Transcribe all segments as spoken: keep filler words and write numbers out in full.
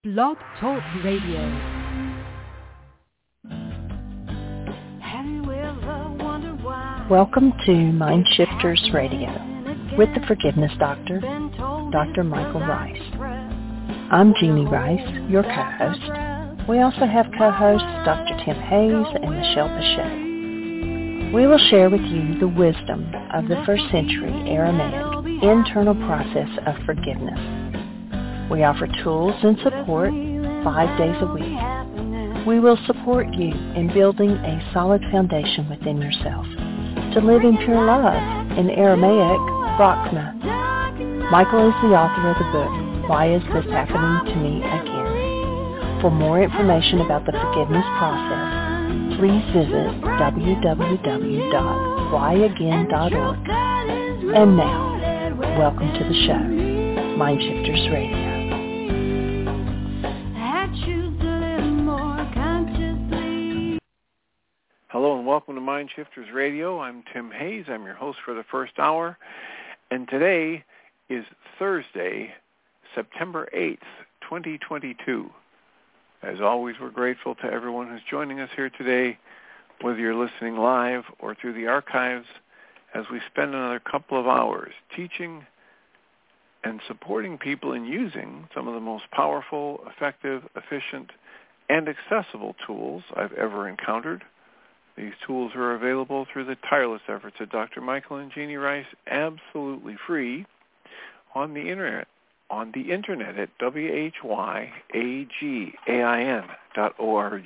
Blog Talk Radio. Welcome to Mind Shifters Radio with the Forgiveness Doctor, Doctor Michael Ryce. I'm Jeannie Ryce, your co-host. We also have co-hosts Doctor Tim Hayes and Michelle Pacheco. We will share with you the wisdom of the first century Aramaic internal process of forgiveness. We offer tools and support five days a week. We will support you in building a solid foundation within yourself to live in pure love, in Aramaic, Rachma. Michael is the author of the book, Why Is This Happening to Me Again? For more information about the forgiveness process, please visit w w w dot why again dot org. And now, welcome to the show, Mind Shifters Radio. Hello and welcome to Mind Shifters Radio. I'm Tim Hayes. I'm your host for the first hour. And today is Thursday, September eighth, twenty twenty-two. As always, we're grateful to everyone who's joining us here today, whether you're listening live or through the archives, as we spend another couple of hours teaching and supporting people in using some of the most powerful, effective, efficient, and accessible tools I've ever encountered. These tools are available through the tireless efforts of Doctor Michael and Jeannie Ryce, absolutely free on the internet, on the internet at w h y a g a i n dot org.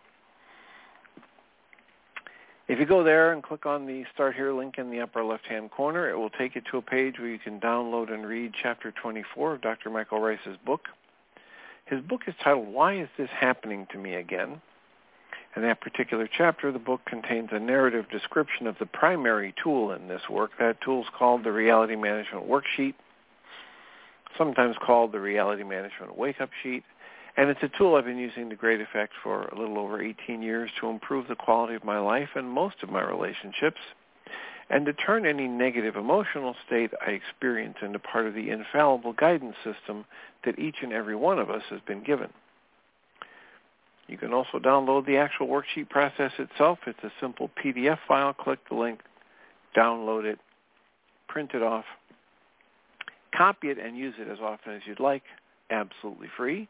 If you go there and click on the Start Here link in the upper left-hand corner, it will take you to a page where you can download and read Chapter twenty-four of Doctor Michael Ryce's book. His book is titled, Why Is This Happening to Me Again? In that particular chapter, the book contains a narrative description of the primary tool in this work. That tool is called the Reality Management Worksheet, sometimes called the Reality Management Wake-Up Sheet. And it's a tool I've been using to great effect for a little over eighteen years to improve the quality of my life and most of my relationships, and to turn any negative emotional state I experience into part of the infallible guidance system that each and every one of us has been given. You can also download the actual worksheet process itself. It's a simple P D F file. Click the link, download it, print it off, copy it, and use it as often as you'd like, absolutely free.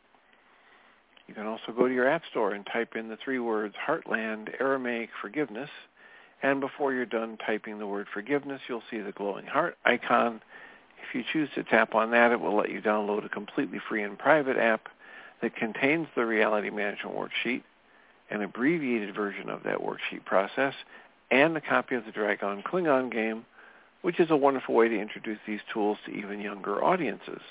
You can also go to your app store and type in the three words Heartland Aramaic Forgiveness, and before you're done typing the word forgiveness, you'll see the glowing heart icon. If you choose to tap on that, it will let you download a completely free and private app that contains the Reality Management Worksheet, an abbreviated version of that worksheet process, and a copy of the Dragon Klingon game, which is a wonderful way to introduce these tools to even younger audiences.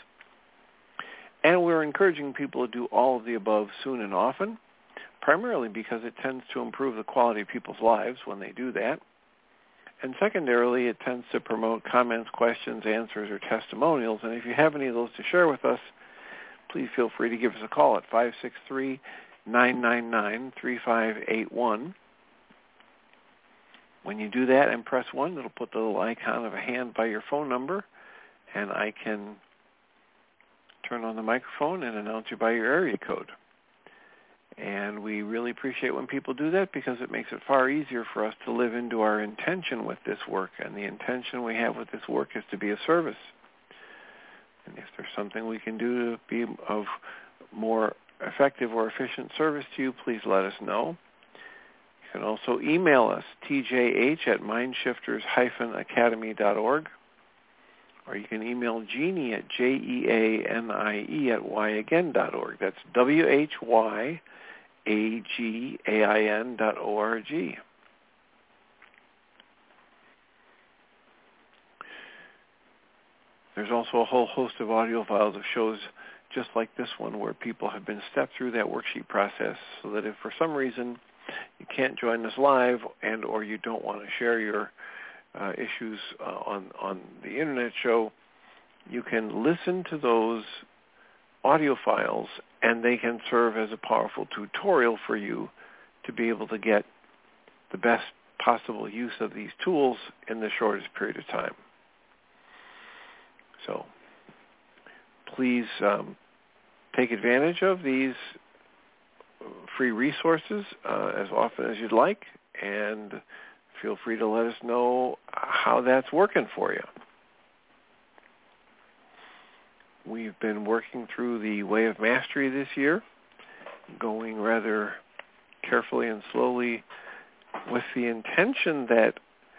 And we're encouraging people to do all of the above soon and often, primarily because it tends to improve the quality of people's lives when they do that. And secondarily, it tends to promote comments, questions, answers, or testimonials. And if you have any of those to share with us, please feel free to give us a call at five six three, nine nine nine, three five eight one. When you do that and press one, it'll put the little icon of a hand by your phone number, and I can turn on the microphone and announce you by your area code. And we really appreciate when people do that because it makes it far easier for us to live into our intention with this work. And the intention we have with this work is to be of service. And if there's something we can do to be of more effective or efficient service to you, please let us know. You can also email us, t j h at mindshifters dash academy dot org, or you can email Jeannie at J E A N I E at why again dot org. That's W H Y A G A I N dot O R G. There's also a whole host of audio files of shows just like this one where people have been stepped through that worksheet process so that if for some reason you can't join us live and or you don't want to share your uh, issues uh, on, on the internet show, you can listen to those audio files and they can serve as a powerful tutorial for you to be able to get the best possible use of these tools in the shortest period of time. So please um, take advantage of these free resources uh, as often as you'd like, and feel free to let us know how that's working for you. We've been working through the Way of Mastery this year, going rather carefully and slowly with the intention that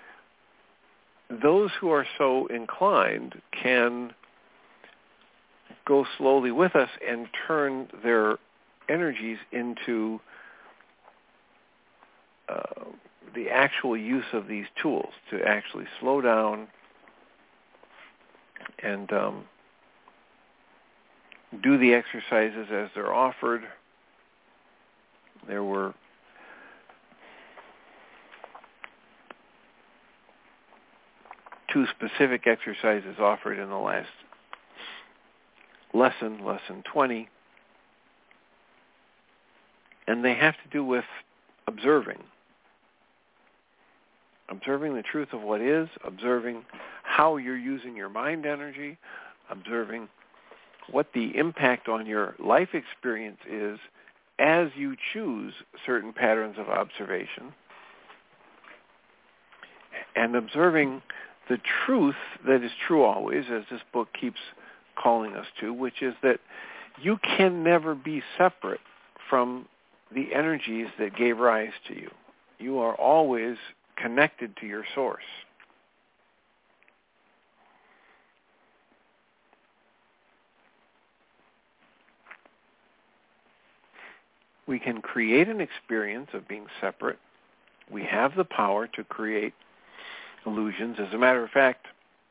those who are so inclined can go slowly with us and turn their energies into uh, the actual use of these tools to actually slow down and um, do the exercises as they're offered. There were two specific exercises offered in the last lesson, lesson twenty, and they have to do with observing. Observing the truth of what is, observing how you're using your mind energy, observing what the impact on your life experience is as you choose certain patterns of observation, and observing the truth that is true always, as this book keeps calling us to, which is that you can never be separate from the energies that gave rise to you. You are always connected to your source. We can create an experience of being separate. We have the power to create illusions. As a matter of fact,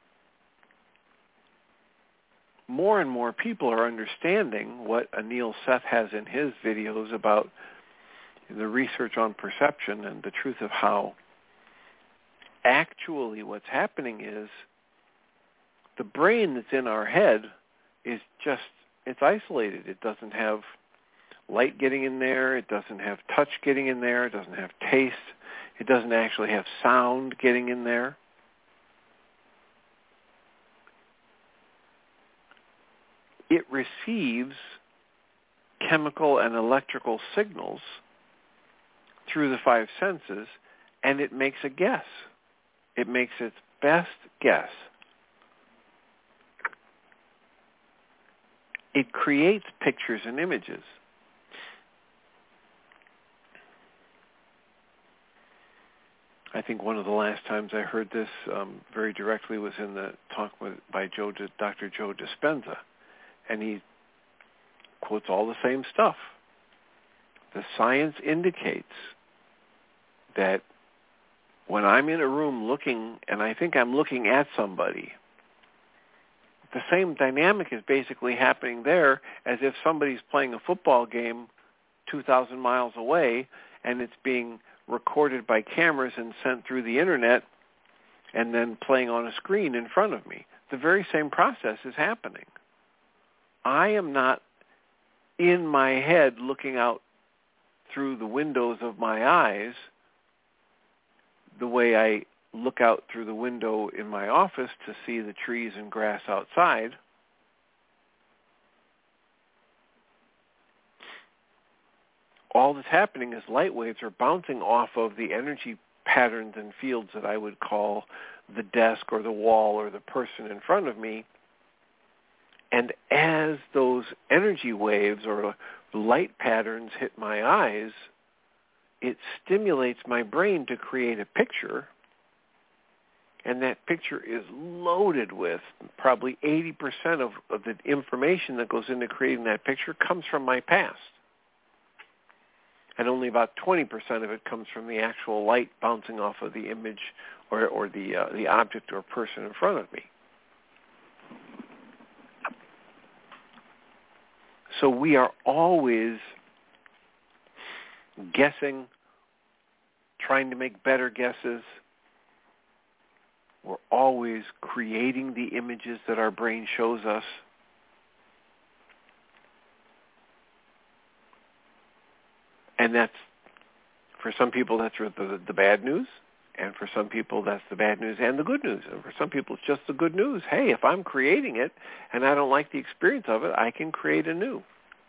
more and more people are understanding what Anil Seth has in his videos about the research on perception and the truth of how actually what's happening is the brain that's in our head is just, it's isolated. It doesn't have light getting in there. It doesn't have touch getting in there. It doesn't have taste. It doesn't actually have sound getting in there. It receives chemical and electrical signals through the five senses, and it makes a guess. It makes its best guess. It creates pictures and images. I think one of the last times I heard this um, very directly was in the talk with, by Joe, Doctor Joe Dispenza, and he quotes all the same stuff. The science indicates that when I'm in a room looking, and I think I'm looking at somebody, the same dynamic is basically happening there as if somebody's playing a football game two thousand miles away, and it's being recorded by cameras and sent through the internet and then playing on a screen in front of me. The very same process is happening. I am not in my head looking out through the windows of my eyes the way I look out through the window in my office to see the trees and grass outside. All that's happening is light waves are bouncing off of the energy patterns and fields that I would call the desk or the wall or the person in front of me. And as those energy waves or light patterns hit my eyes, it stimulates my brain to create a picture. And that picture is loaded with probably eighty percent of, of the information that goes into creating that picture comes from my past. And only about twenty percent of it comes from the actual light bouncing off of the image or, or the, uh, the object or person in front of me. So we are always guessing, trying to make better guesses. We're always creating the images that our brain shows us. And that's, for some people, that's the, the bad news. And for some people, that's the bad news and the good news. And for some people, it's just the good news. Hey, if I'm creating it and I don't like the experience of it, I can create a new.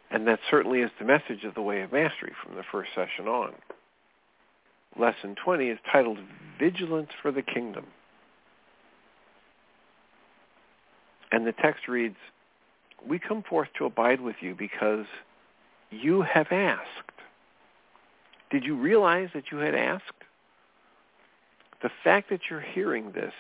And that certainly is the message of the Way of Mastery from the first session on. Lesson twenty is titled Vigilance for the Kingdom. And the text reads, "We come forth to abide with you because you have asked." Did you realize that you had asked? The fact that you're hearing this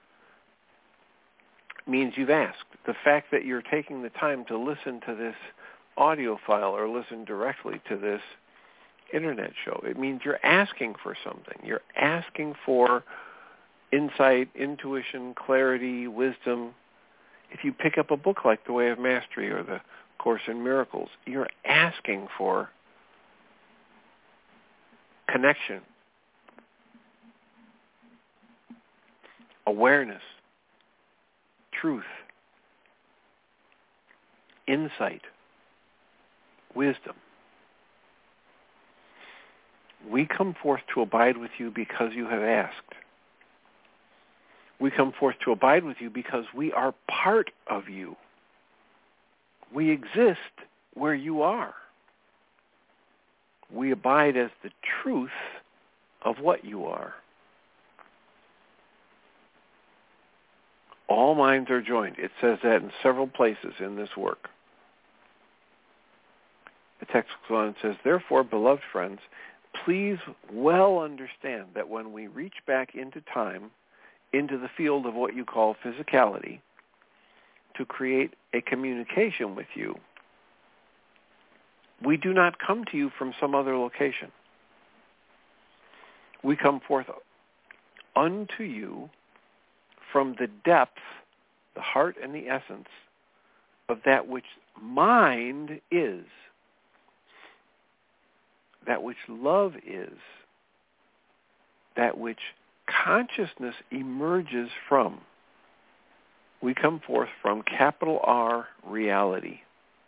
means you've asked. The fact that you're taking the time to listen to this audio file or listen directly to this internet show, it means you're asking for something. You're asking for insight, intuition, clarity, wisdom. If you pick up a book like The Way of Mastery or the Course in Miracles, you're asking for connection, awareness, truth, insight, wisdom. We come forth to abide with you because you have asked. We come forth to abide with you because we are part of you. We exist where you are. We abide as the truth of what you are. All minds are joined. It says that in several places in this work. The text goes on and says, "Therefore, beloved friends, please well understand that when we reach back into time, into the field of what you call physicality, to create a communication with you, we do not come to you from some other location. We come forth unto you from the depth, the heart and the essence of that which mind is, that which love is, that which consciousness emerges from. We come forth from capital R reality.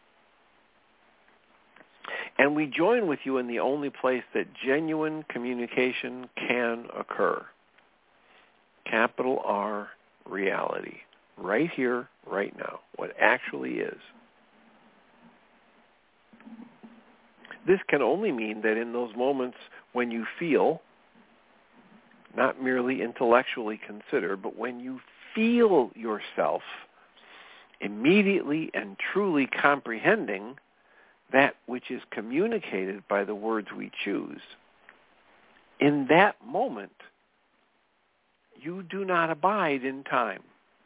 And we join with you in the only place that genuine communication can occur. Capital R reality. Right here, right now. What actually is. This can only mean that in those moments when you feel, not merely intellectually consider, but when you feel yourself immediately and truly comprehending that which is communicated by the words we choose, in that moment, you do not abide in time.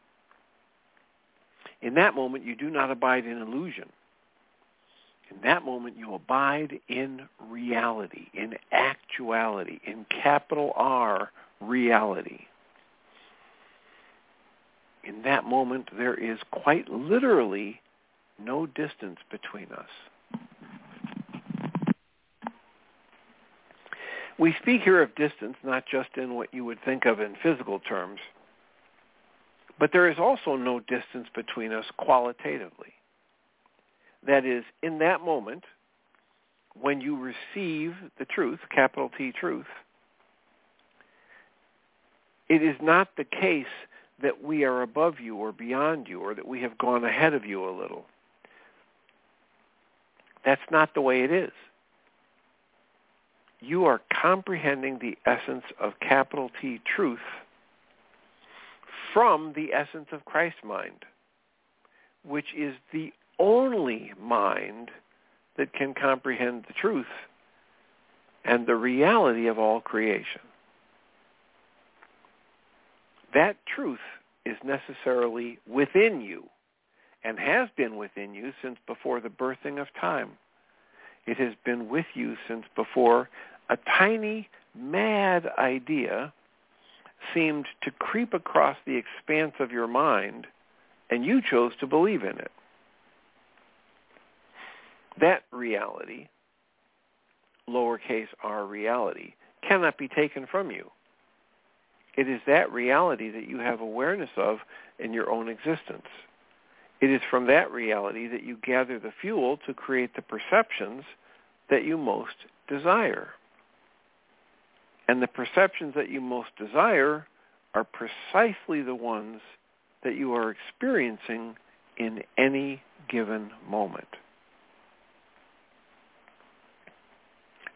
In that moment, you do not abide in illusion. In that moment, you abide in reality, in actuality, in capital R reality. In that moment, there is quite literally no distance between us. We speak here of distance not just in what you would think of in physical terms, but there is also no distance between us qualitatively. That is, in that moment, when you receive the truth, capital T truth, it is not the case that we are above you or beyond you or that we have gone ahead of you a little. That's not the way it is. You are comprehending the essence of capital T truth from the essence of Christ's mind, which is the only mind that can comprehend the truth and the reality of all creation. That truth is necessarily within you and has been within you since before the birthing of time. It has been with you since before a tiny, mad idea seemed to creep across the expanse of your mind, and you chose to believe in it. That reality, lowercase r reality, cannot be taken from you. It is that reality that you have awareness of in your own existence. It is from that reality that you gather the fuel to create the perceptions that you most desire. And the perceptions that you most desire are precisely the ones that you are experiencing in any given moment.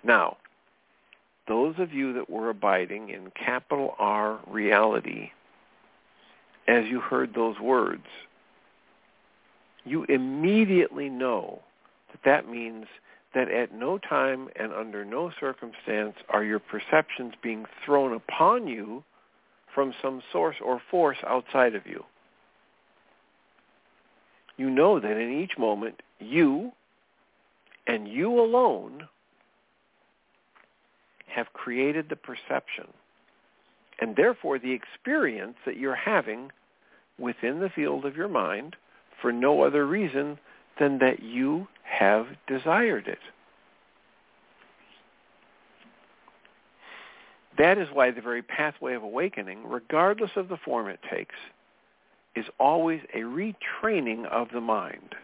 Now, those of you that were abiding in capital R reality, as you heard those words, you immediately know that that means that at no time and under no circumstance are your perceptions being thrown upon you from some source or force outside of you. You know that in each moment, you and you alone have created the perception, and therefore the experience that you're having within the field of your mind for no other reason than that you have desired it. That is why the very pathway of awakening, regardless of the form it takes, is always a retraining of the mind.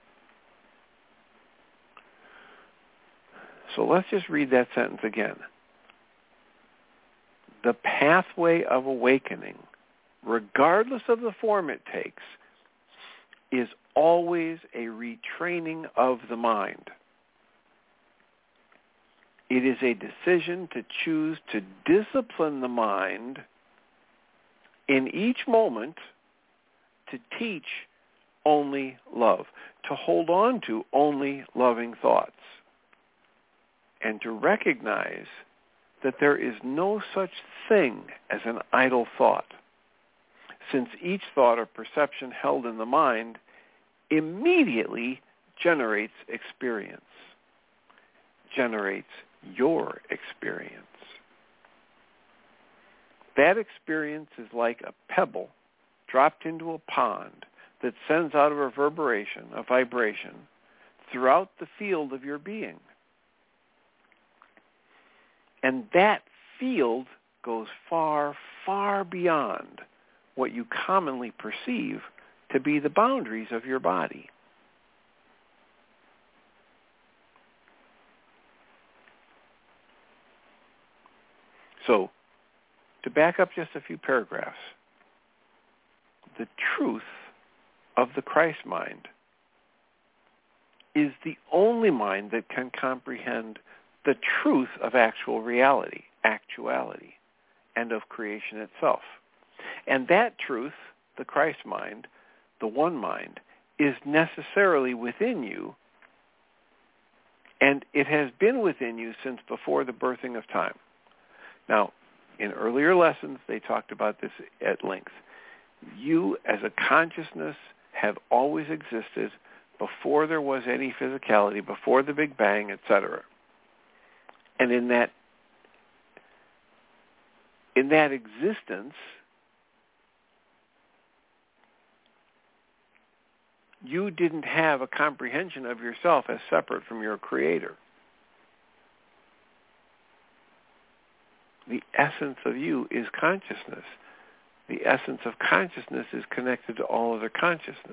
So let's just read that sentence again. The pathway of awakening, regardless of the form it takes, is always a retraining of the mind. It is a decision to choose to discipline the mind in each moment to teach only love, to hold on to only loving thoughts, and to recognize that there is no such thing as an idle thought, since each thought or perception held in the mind immediately generates experience, generates your experience. That experience is like a pebble dropped into a pond that sends out a reverberation, a vibration, throughout the field of your being. And that field goes far, far beyond what you commonly perceive to be the boundaries of your body. So, to back up just a few paragraphs, the truth of the Christ mind is the only mind that can comprehend the truth of actual reality, actuality, and of creation itself. And that truth, the Christ mind, the one mind, is necessarily within you, and it has been within you since before the birthing of time. Now, in earlier lessons, they talked about this at length. You, as a consciousness, have always existed before there was any physicality, before the Big Bang, et cetera. And in that, in that existence, you didn't have a comprehension of yourself as separate from your Creator. The essence of you is consciousness. The essence of consciousness is connected to all other consciousness.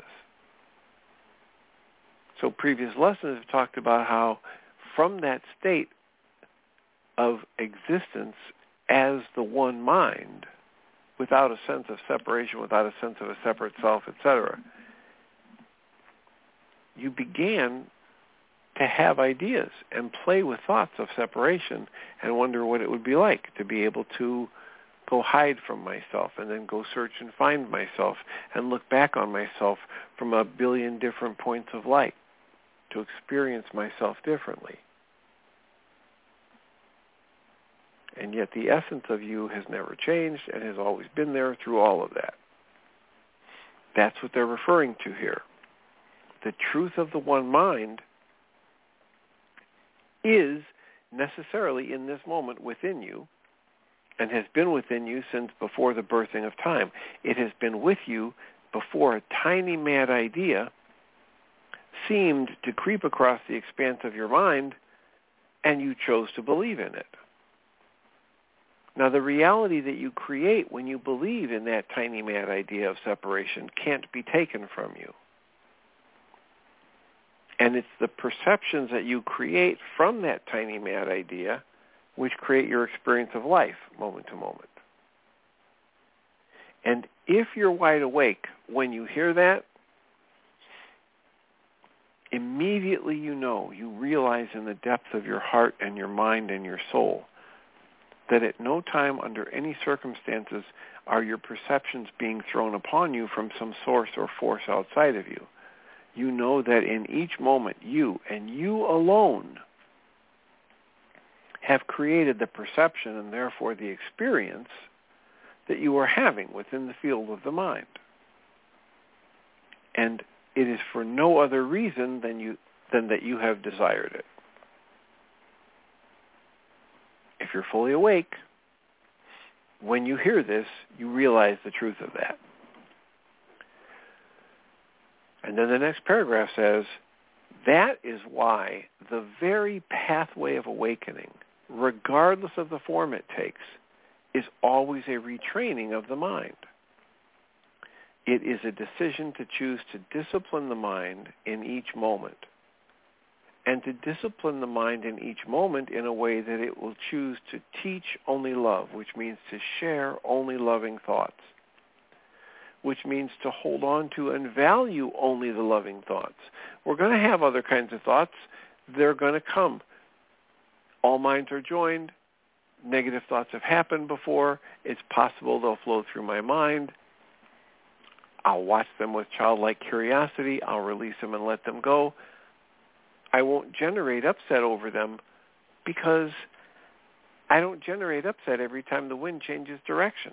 So previous lessons have talked about how from that state of existence as the one mind, without a sense of separation, without a sense of a separate self, et cetera, you began to have ideas and play with thoughts of separation and wonder what it would be like to be able to go hide from myself and then go search and find myself and look back on myself from a billion different points of light to experience myself differently. And yet the essence of you has never changed and has always been there through all of that. That's what they're referring to here. The truth of the one mind is necessarily in this moment within you and has been within you since before the birthing of time. It has been with you before a tiny mad idea seemed to creep across the expanse of your mind and you chose to believe in it. Now, the reality that you create when you believe in that tiny mad idea of separation can't be taken from you. And it's the perceptions that you create from that tiny mad idea which create your experience of life moment to moment. And if you're wide awake when you hear that, immediately you know, you realize in the depth of your heart and your mind and your soul that at no time under any circumstances are your perceptions being thrown upon you from some source or force outside of you. You know that in each moment you and you alone have created the perception and therefore the experience that you are having within the field of the mind. And it is for no other reason than you than that you have desired it. If you're fully awake, when you hear this, you realize the truth of that. And then the next paragraph says, that is why the very pathway of awakening, regardless of the form it takes, is always a retraining of the mind. It is a decision to choose to discipline the mind in each moment, and to discipline the mind in each moment in a way that it will choose to teach only love, which means to share only loving thoughts, which means to hold on to and value only the loving thoughts. We're going to have other kinds of thoughts. They're going to come. All minds are joined. Negative thoughts have happened before. It's possible they'll flow through my mind. I'll watch them with childlike curiosity. I'll release them and let them go. I won't generate upset over them because I don't generate upset every time the wind changes direction.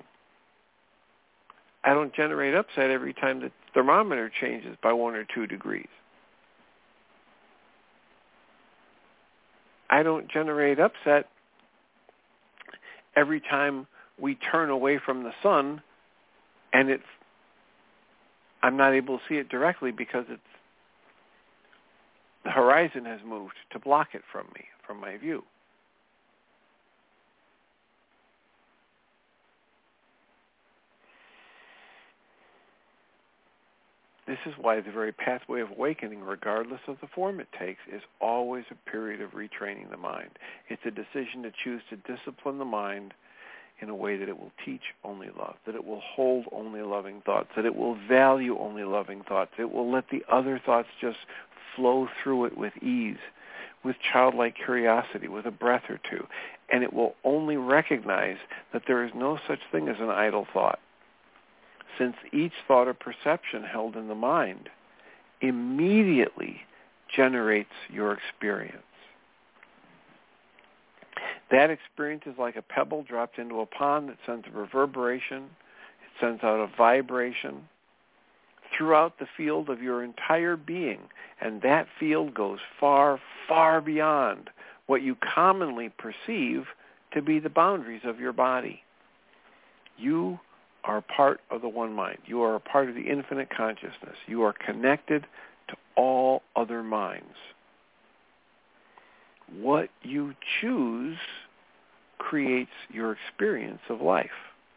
I don't generate upset every time the thermometer changes by one or two degrees. I don't generate upset every time we turn away from the sun and it's I'm not able to see it directly because it's the horizon has moved to block it from me, from my view. This is why the very pathway of awakening, regardless of the form it takes, is always a period of retraining the mind. It's a decision to choose to discipline the mind in a way that it will teach only love, that it will hold only loving thoughts, that it will value only loving thoughts. It will let the other thoughts just flow through it with ease, with childlike curiosity, with a breath or two. And it will only recognize that there is no such thing as an idle thought, since each thought or perception held in the mind immediately generates your experience. That experience is like a pebble dropped into a pond that sends a reverberation. It sends out a vibration throughout the field of your entire being. And that field goes far, far beyond what you commonly perceive to be the boundaries of your body. You are a part of the one mind. You are a part of the infinite consciousness. You are connected to all other minds. What you choose creates your experience of life.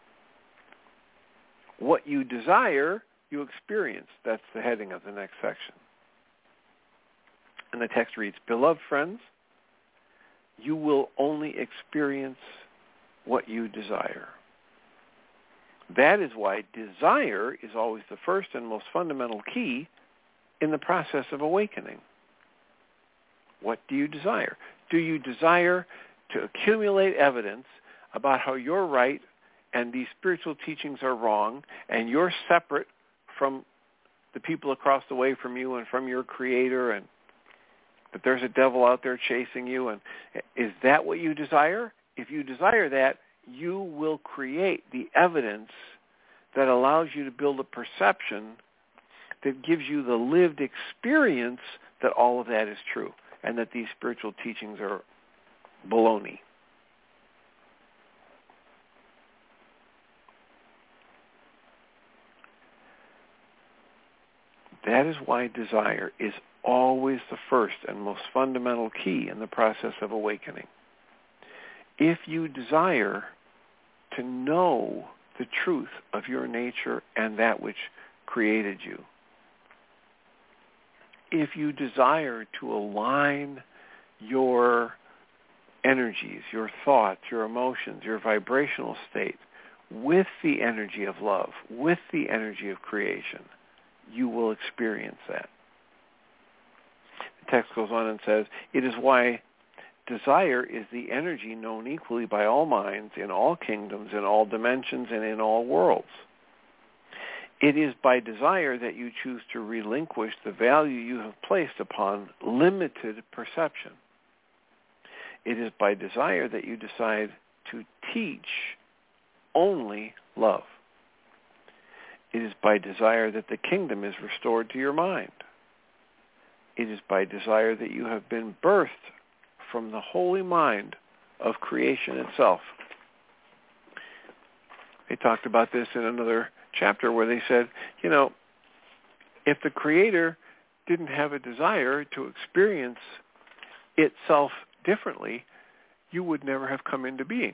What you desire, you experience. That's the heading of the next section. And the text reads, "Beloved friends, you will only experience what you desire." That is why desire is always the first and most fundamental key in the process of awakening. What do you desire? Do you desire to accumulate evidence about how you're right and these spiritual teachings are wrong and you're separate from the people across the way from you and from your Creator, and that there's a devil out there chasing you? And is that what you desire? If you desire that, you will create the evidence that allows you to build a perception that gives you the lived experience that all of that is true and that these spiritual teachings are baloney. That is why desire is always the first and most fundamental key in the process of awakening. If you desire to know the truth of your nature and that which created you, if you desire to align your energies, your thoughts, your emotions, your vibrational state with the energy of love, with the energy of creation, you will experience that. text goes on and says, it is why desire is the energy known equally by all minds, in all kingdoms, in all dimensions, and in all worlds. It is by desire that you choose to relinquish the value you have placed upon limited perception. It is by desire that you decide to teach only love. It is by desire that the kingdom is restored to your mind. It is by desire that you have been birthed from the holy mind of creation itself. They talked about this in another chapter where they said, you know, if the Creator didn't have a desire to experience itself differently, you would never have come into being.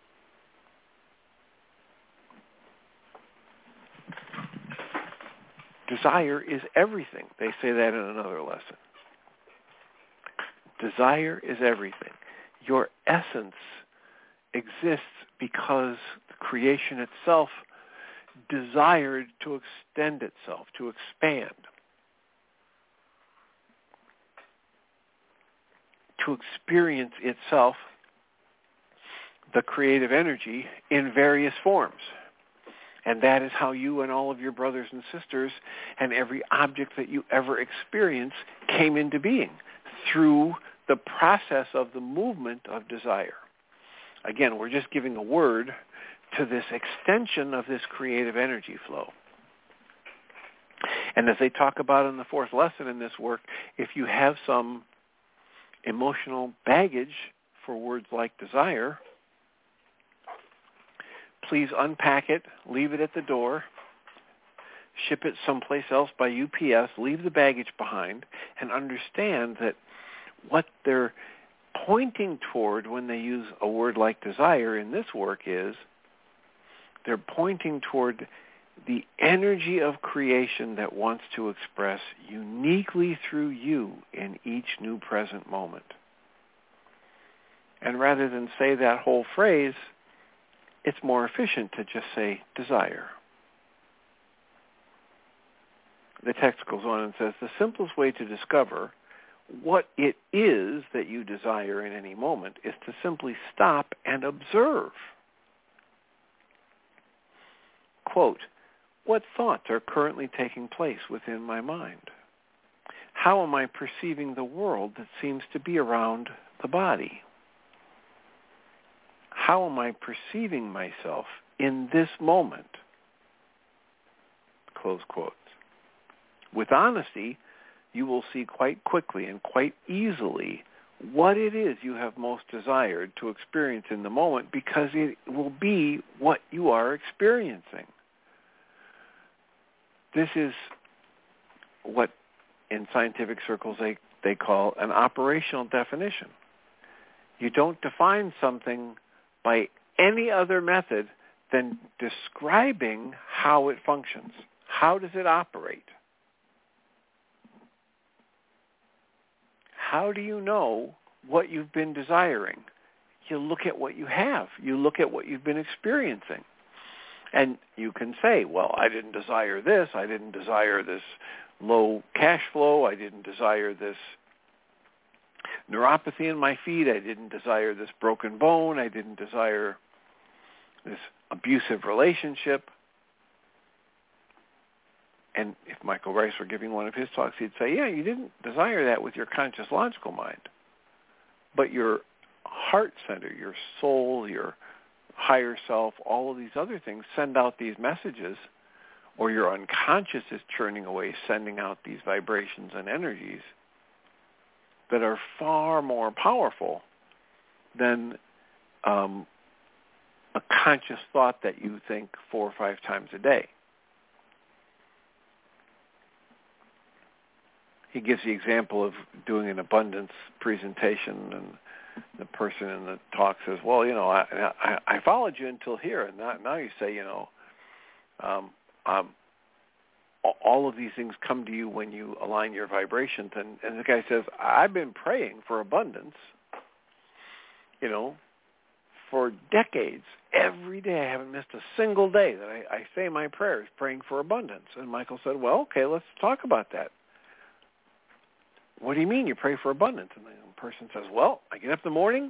Desire is everything. They say that in another lesson. Desire is everything. Your essence exists because the creation itself desired to extend itself, to expand, to experience itself, the creative energy, in various forms. And that is how you and all of your brothers and sisters and every object that you ever experience came into being, through the process of the movement of desire. Again, we're just giving a word to this extension of this creative energy flow. And as they talk about in the fourth lesson in this work, if you have some emotional baggage for words like desire, please unpack it, leave it at the door, ship it someplace else by U P S, leave the baggage behind, and understand that what they're pointing toward when they use a word like desire in this work is they're pointing toward the energy of creation that wants to express uniquely through you in each new present moment. And rather than say that whole phrase, it's more efficient to just say desire. The text goes on and says, the simplest way to discover what it is that you desire in any moment is to simply stop and observe. Quote, what thoughts are currently taking place within my mind? How am I perceiving the world that seems to be around the body? How am I perceiving myself in this moment? Close quotes. With honesty, you will see quite quickly and quite easily what it is you have most desired to experience in the moment, because it will be what you are experiencing. This is what in scientific circles they, they call an operational definition. You don't define something by any other method than describing how it functions. How does it operate? How do you know what you've been desiring? You look at what you have. You look at what you've been experiencing. And you can say, well, I didn't desire this. I didn't desire this low cash flow. I didn't desire this neuropathy in my feet. I didn't desire this broken bone. I didn't desire this abusive relationship. And if Michael Rice were giving one of his talks, he'd say, yeah, you didn't desire that with your conscious logical mind. But your heart center, your soul, your higher self, all of these other things send out these messages, or your unconscious is churning away, sending out these vibrations and energies that are far more powerful than um, a conscious thought that you think four or five times a day. He gives the example of doing an abundance presentation, and the person in the talk says, well, you know, I, I, I followed you until here, and now, now you say, you know, um, um, all of these things come to you when you align your vibrations. And, and the guy says, I've been praying for abundance, you know, for decades. Every day I haven't missed a single day that I, I say my prayers praying for abundance. And Michael said, well, okay, let's talk about that. what do you mean you pray for abundance? And the person says, well, I get up in the morning,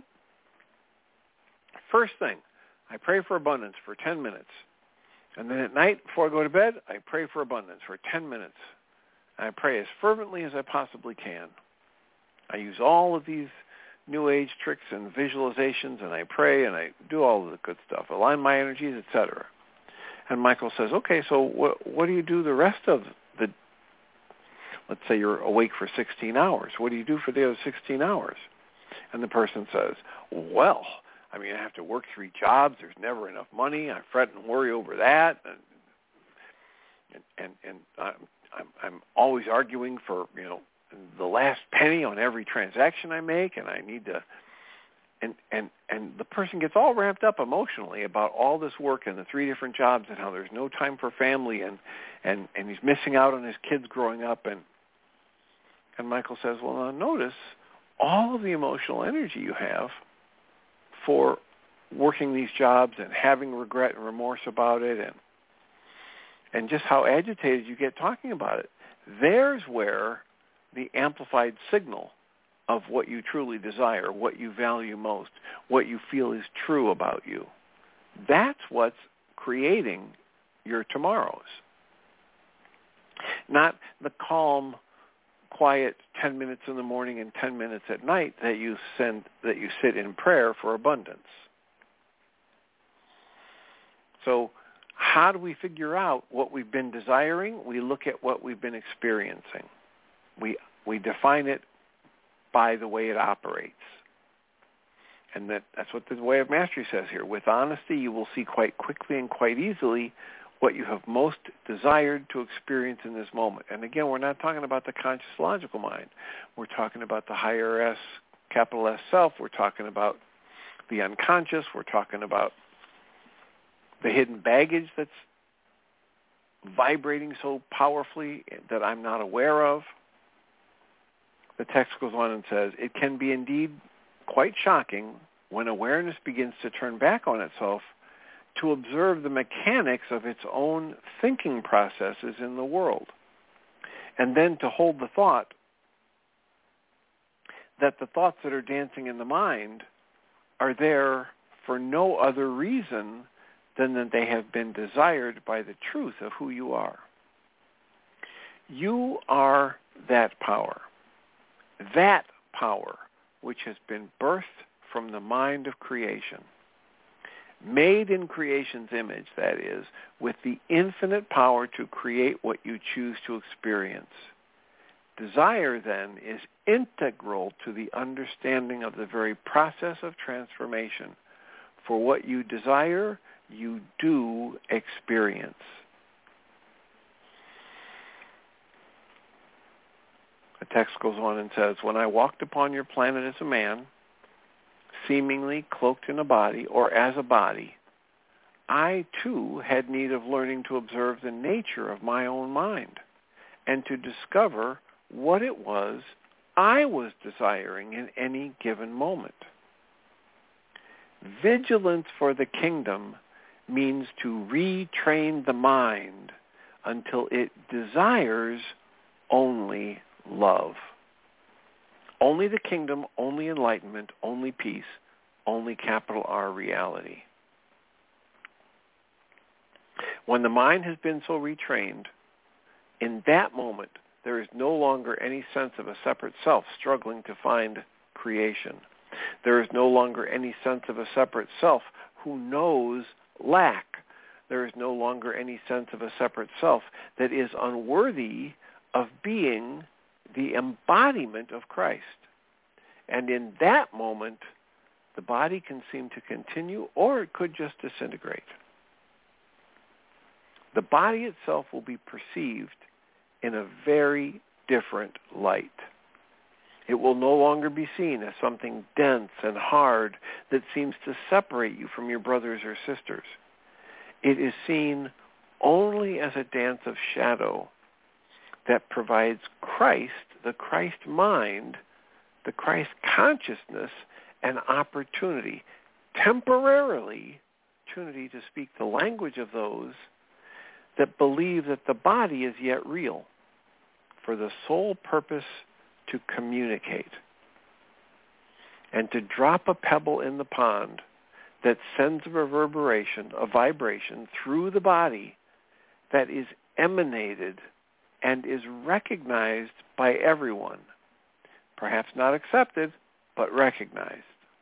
first thing, I pray for abundance for ten minutes. And then at night, before I go to bed, I pray for abundance for ten minutes. And I pray as fervently as I possibly can. I use all of these New Age tricks and visualizations, and I pray, and I do all of the good stuff, align my energies, et cetera. And Michael says, okay, so what, what do you do the rest of the, let's say you're awake for sixteen hours. What do you do for the other sixteen hours? And the person says, well, I mean, I have to work three jobs. There's never enough money. I fret and worry over that. And and, and, and I'm, I'm, I'm always arguing for, you know, the last penny on every transaction I make, and I need to, and, and, and the person gets all ramped up emotionally about all this work and the three different jobs and how there's no time for family, and, and, and he's missing out on his kids growing up. And, and Michael says, well, now notice all of the emotional energy you have for working these jobs and having regret and remorse about it, and, and just how agitated you get talking about it. There's where the amplified signal of what you truly desire, what you value most, what you feel is true about you. That's what's creating your tomorrows. Not the calm, quiet ten minutes in the morning and ten minutes at night that you send that you sit in prayer for abundance. So how do we figure out what we've been desiring? We look at what we've been experiencing. We we define it by the way it operates. And that, that's what the Way of Mastery says here. With honesty, you will see quite quickly and quite easily what you have most desired to experience in this moment. And again, we're not talking about the conscious logical mind. We're talking about the higher S, capital S self. We're talking about the unconscious. We're talking about the hidden baggage that's vibrating so powerfully that I'm not aware of. The text goes on and says, it can be indeed quite shocking when awareness begins to turn back on itself to observe the mechanics of its own thinking processes in the world, and then to hold the thought that the thoughts that are dancing in the mind are there for no other reason than that they have been desired by the truth of who you are. You are that power. That power which has been birthed from the mind of creation, made in creation's image, that is, with the infinite power to create what you choose to experience. Desire, then, is integral to the understanding of the very process of transformation. For what you desire, you do experience. The text goes on and says, when I walked upon your planet as a man, seemingly cloaked in a body, or as a body, I too had need of learning to observe the nature of my own mind and to discover what it was I was desiring in any given moment. Vigilance for the kingdom means to retrain the mind until it desires only love. Only the kingdom, only enlightenment, only peace, only capital R reality. When the mind has been so retrained, in that moment, there is no longer any sense of a separate self struggling to find creation. There is no longer any sense of a separate self who knows lack. There is no longer any sense of a separate self that is unworthy of being the embodiment of Christ. And in that moment, the body can seem to continue, or it could just disintegrate. The body itself will be perceived in a very different light. It will no longer be seen as something dense and hard that seems to separate you from your brothers or sisters. It is seen only as a dance of shadow that provides Christ, the Christ mind, the Christ consciousness, an opportunity, temporarily, opportunity to speak the language of those that believe that the body is yet real, for the sole purpose to communicate and to drop a pebble in the pond that sends a reverberation, a vibration through the body that is emanated and is recognized by everyone. Perhaps not accepted, but recognized.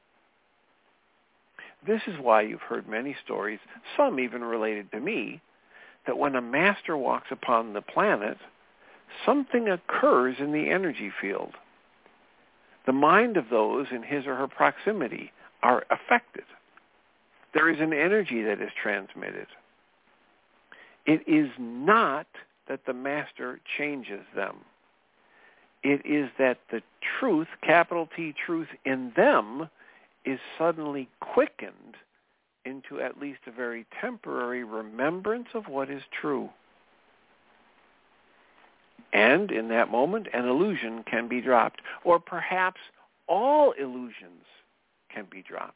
This is why you've heard many stories, some even related to me, that when a master walks upon the planet, something occurs in the energy field. The mind of those in his or her proximity are affected. There is an energy that is transmitted. It is not that the master changes them. It is that the truth, capital T truth, in them is suddenly quickened into at least a very temporary remembrance of what is true. And in that moment, an illusion can be dropped, or perhaps all illusions can be dropped.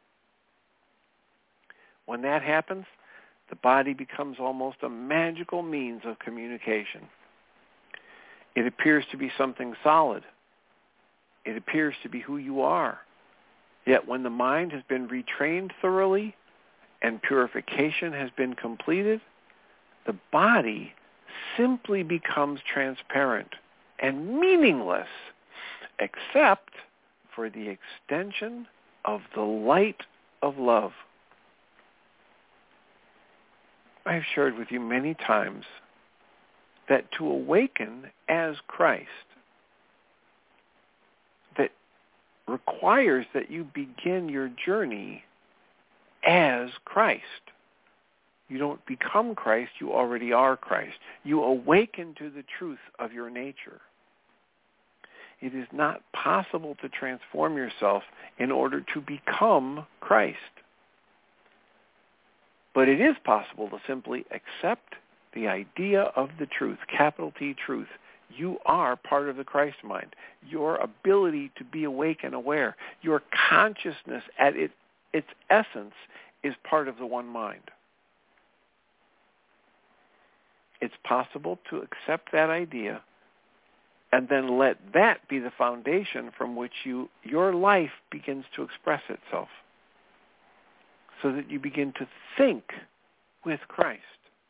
When that happens, the body becomes almost a magical means of communication. It appears to be something solid. It appears to be who you are. Yet when the mind has been retrained thoroughly and purification has been completed, the body simply becomes transparent and meaningless, except for the extension of the light of love. I have shared with you many times that to awaken as Christ, that requires that you begin your journey as Christ. You don't become Christ, you already are Christ. You awaken to the truth of your nature. It is not possible to transform yourself in order to become Christ. But it is possible to simply accept the idea of the truth, capital T truth. You are part of the Christ mind. Your ability to be awake and aware, your consciousness at it, its essence is part of the one mind. It's possible to accept that idea and then let that be the foundation from which you your life begins to express itself, so that you begin to think with Christ,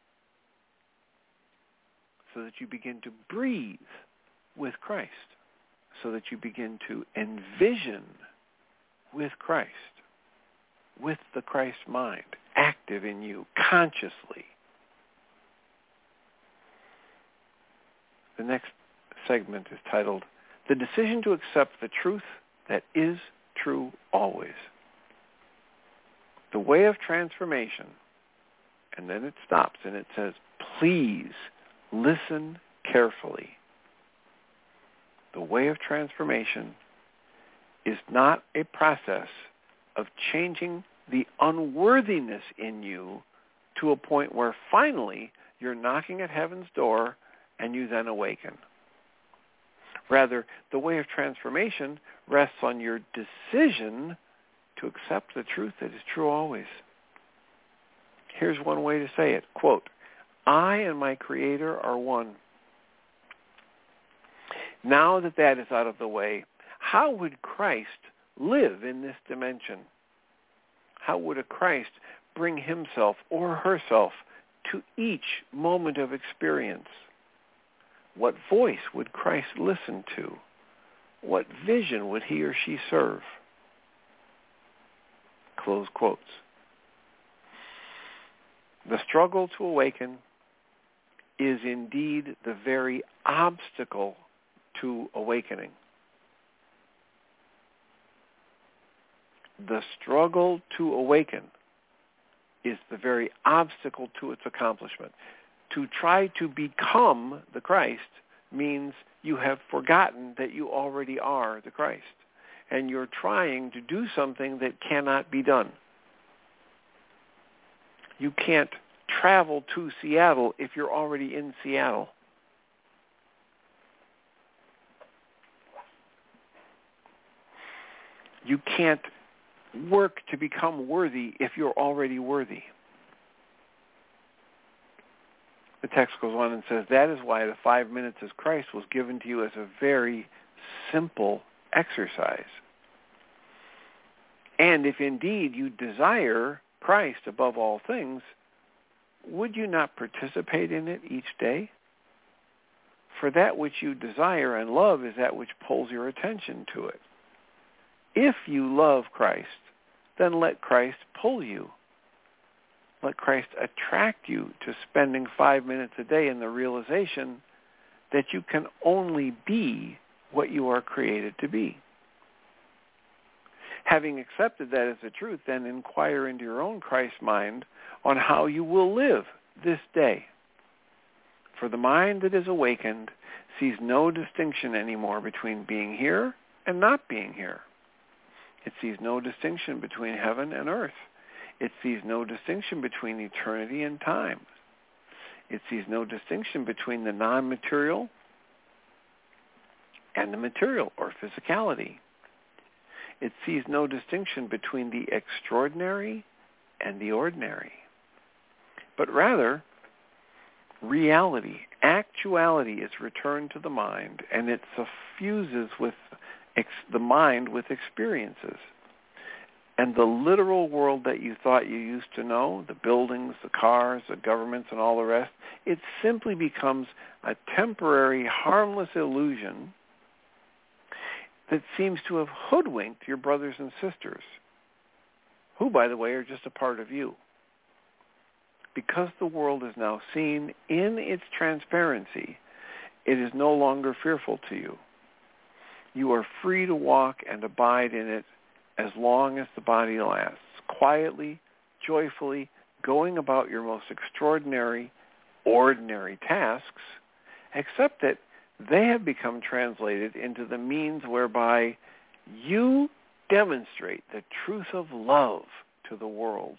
so that you begin to breathe with Christ, so that you begin to envision with Christ, with the Christ mind active in you consciously. The next segment is titled, The Decision to Accept the Truth That Is True Always. The way of transformation, and then it stops and it says, please listen carefully. The way of transformation is not a process of changing the unworthiness in you to a point where finally you're knocking at heaven's door and you then awaken. Rather, the way of transformation rests on your decision to accept the truth that is true always. Here's one way to say it. Quote, I and my Creator are one. Now that that is out of the way, how would Christ live in this dimension? How would a Christ bring himself or herself to each moment of experience? What voice would Christ listen to? What vision would he or she serve? Close quotes. The struggle to awaken is indeed the very obstacle to awakening. The struggle to awaken is the very obstacle to its accomplishment. To try to become the Christ means you have forgotten that you already are the Christ, and you're trying to do something that cannot be done. You can't travel to Seattle if you're already in Seattle. You can't work to become worthy if you're already worthy. The text goes on and says, that is why the five minutes as Christ was given to you as a very simple exercise. And if indeed you desire Christ above all things, would you not participate in it each day? For that which you desire and love is that which pulls your attention to it. If you love Christ, then let Christ pull you. Let Christ attract you to spending five minutes a day in the realization that you can only be what you are created to be. Having accepted that as the truth, then inquire into your own Christ mind on how you will live this day. For the mind that is awakened sees no distinction anymore between being here and not being here. It sees no distinction between heaven and earth. It sees no distinction between eternity and time. It sees no distinction between the non-material and the material or physicality. It sees no distinction between the extraordinary and the ordinary. But rather, reality, actuality is returned to the mind, and it suffuses with ex- the mind with experiences. And the literal world that you thought you used to know, the buildings, the cars, the governments, and all the rest, it simply becomes a temporary, harmless illusion that seems to have hoodwinked your brothers and sisters, who, by the way, are just a part of you. Because the world is now seen in its transparency, it is no longer fearful to you. You are free to walk and abide in it as long as the body lasts, quietly, joyfully, going about your most extraordinary, ordinary tasks, except that they have become translated into the means whereby you demonstrate the truth of love to the world.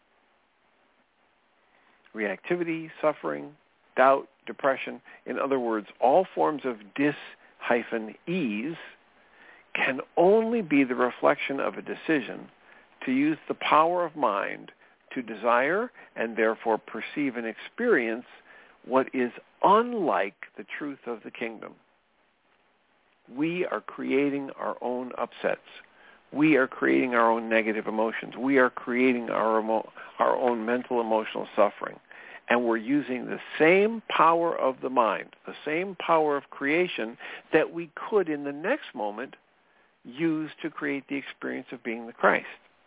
Reactivity, suffering, doubt, depression, in other words, all forms of dis-ease can only be the reflection of a decision to use the power of mind to desire and therefore perceive and experience what is unlike the truth of the kingdom. We are creating our own upsets. We are creating our own negative emotions. We are creating our emo- our own mental emotional suffering. And we're using the same power of the mind, the same power of creation that we could in the next moment use to create the experience of being the Christ.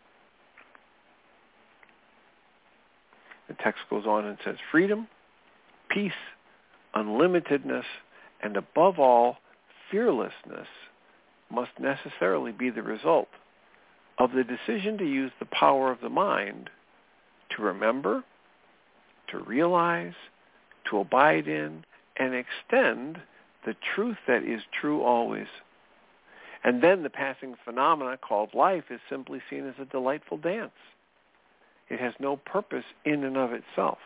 The text goes on and says, freedom, peace, unlimitedness, and above all, fearlessness must necessarily be the result of the decision to use the power of the mind to remember, to realize, to abide in, and extend the truth that is true always. And then the passing phenomena called life is simply seen as a delightful dance. It has no purpose in and of itself.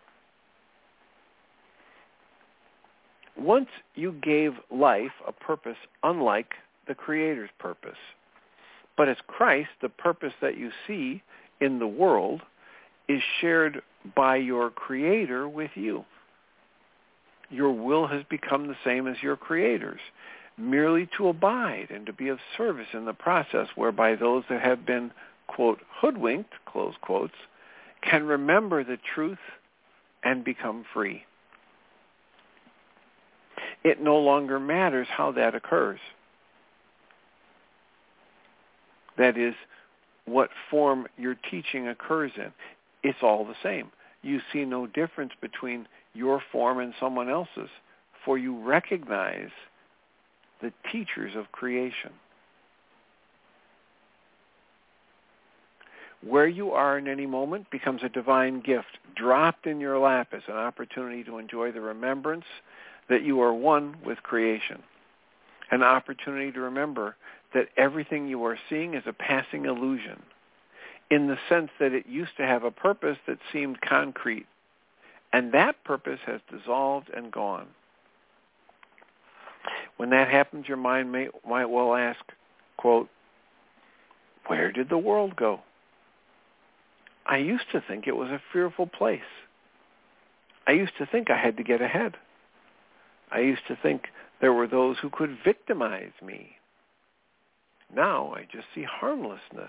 Once you gave life a purpose unlike the Creator's purpose. But as Christ, the purpose that you see in the world is shared by your Creator with you. Your will has become the same as your Creator's, merely to abide and to be of service in the process whereby those that have been, quote, hoodwinked, close quotes, can remember the truth and become free. It no longer matters how that occurs. That is, what form your teaching occurs in. It's all the same. You see no difference between your form and someone else's, for you recognize the teachers of creation. Where you are in any moment becomes a divine gift, dropped in your lap as an opportunity to enjoy the remembrance that you are one with creation. An opportunity to remember that everything you are seeing is a passing illusion, in the sense that it used to have a purpose that seemed concrete, and that purpose has dissolved and gone. When that happens, your mind may, might well ask, quote, where did the world go? I used to think it was a fearful place. I used to think I had to get ahead. I used to think There were those who could victimize me. Now I just see harmlessness.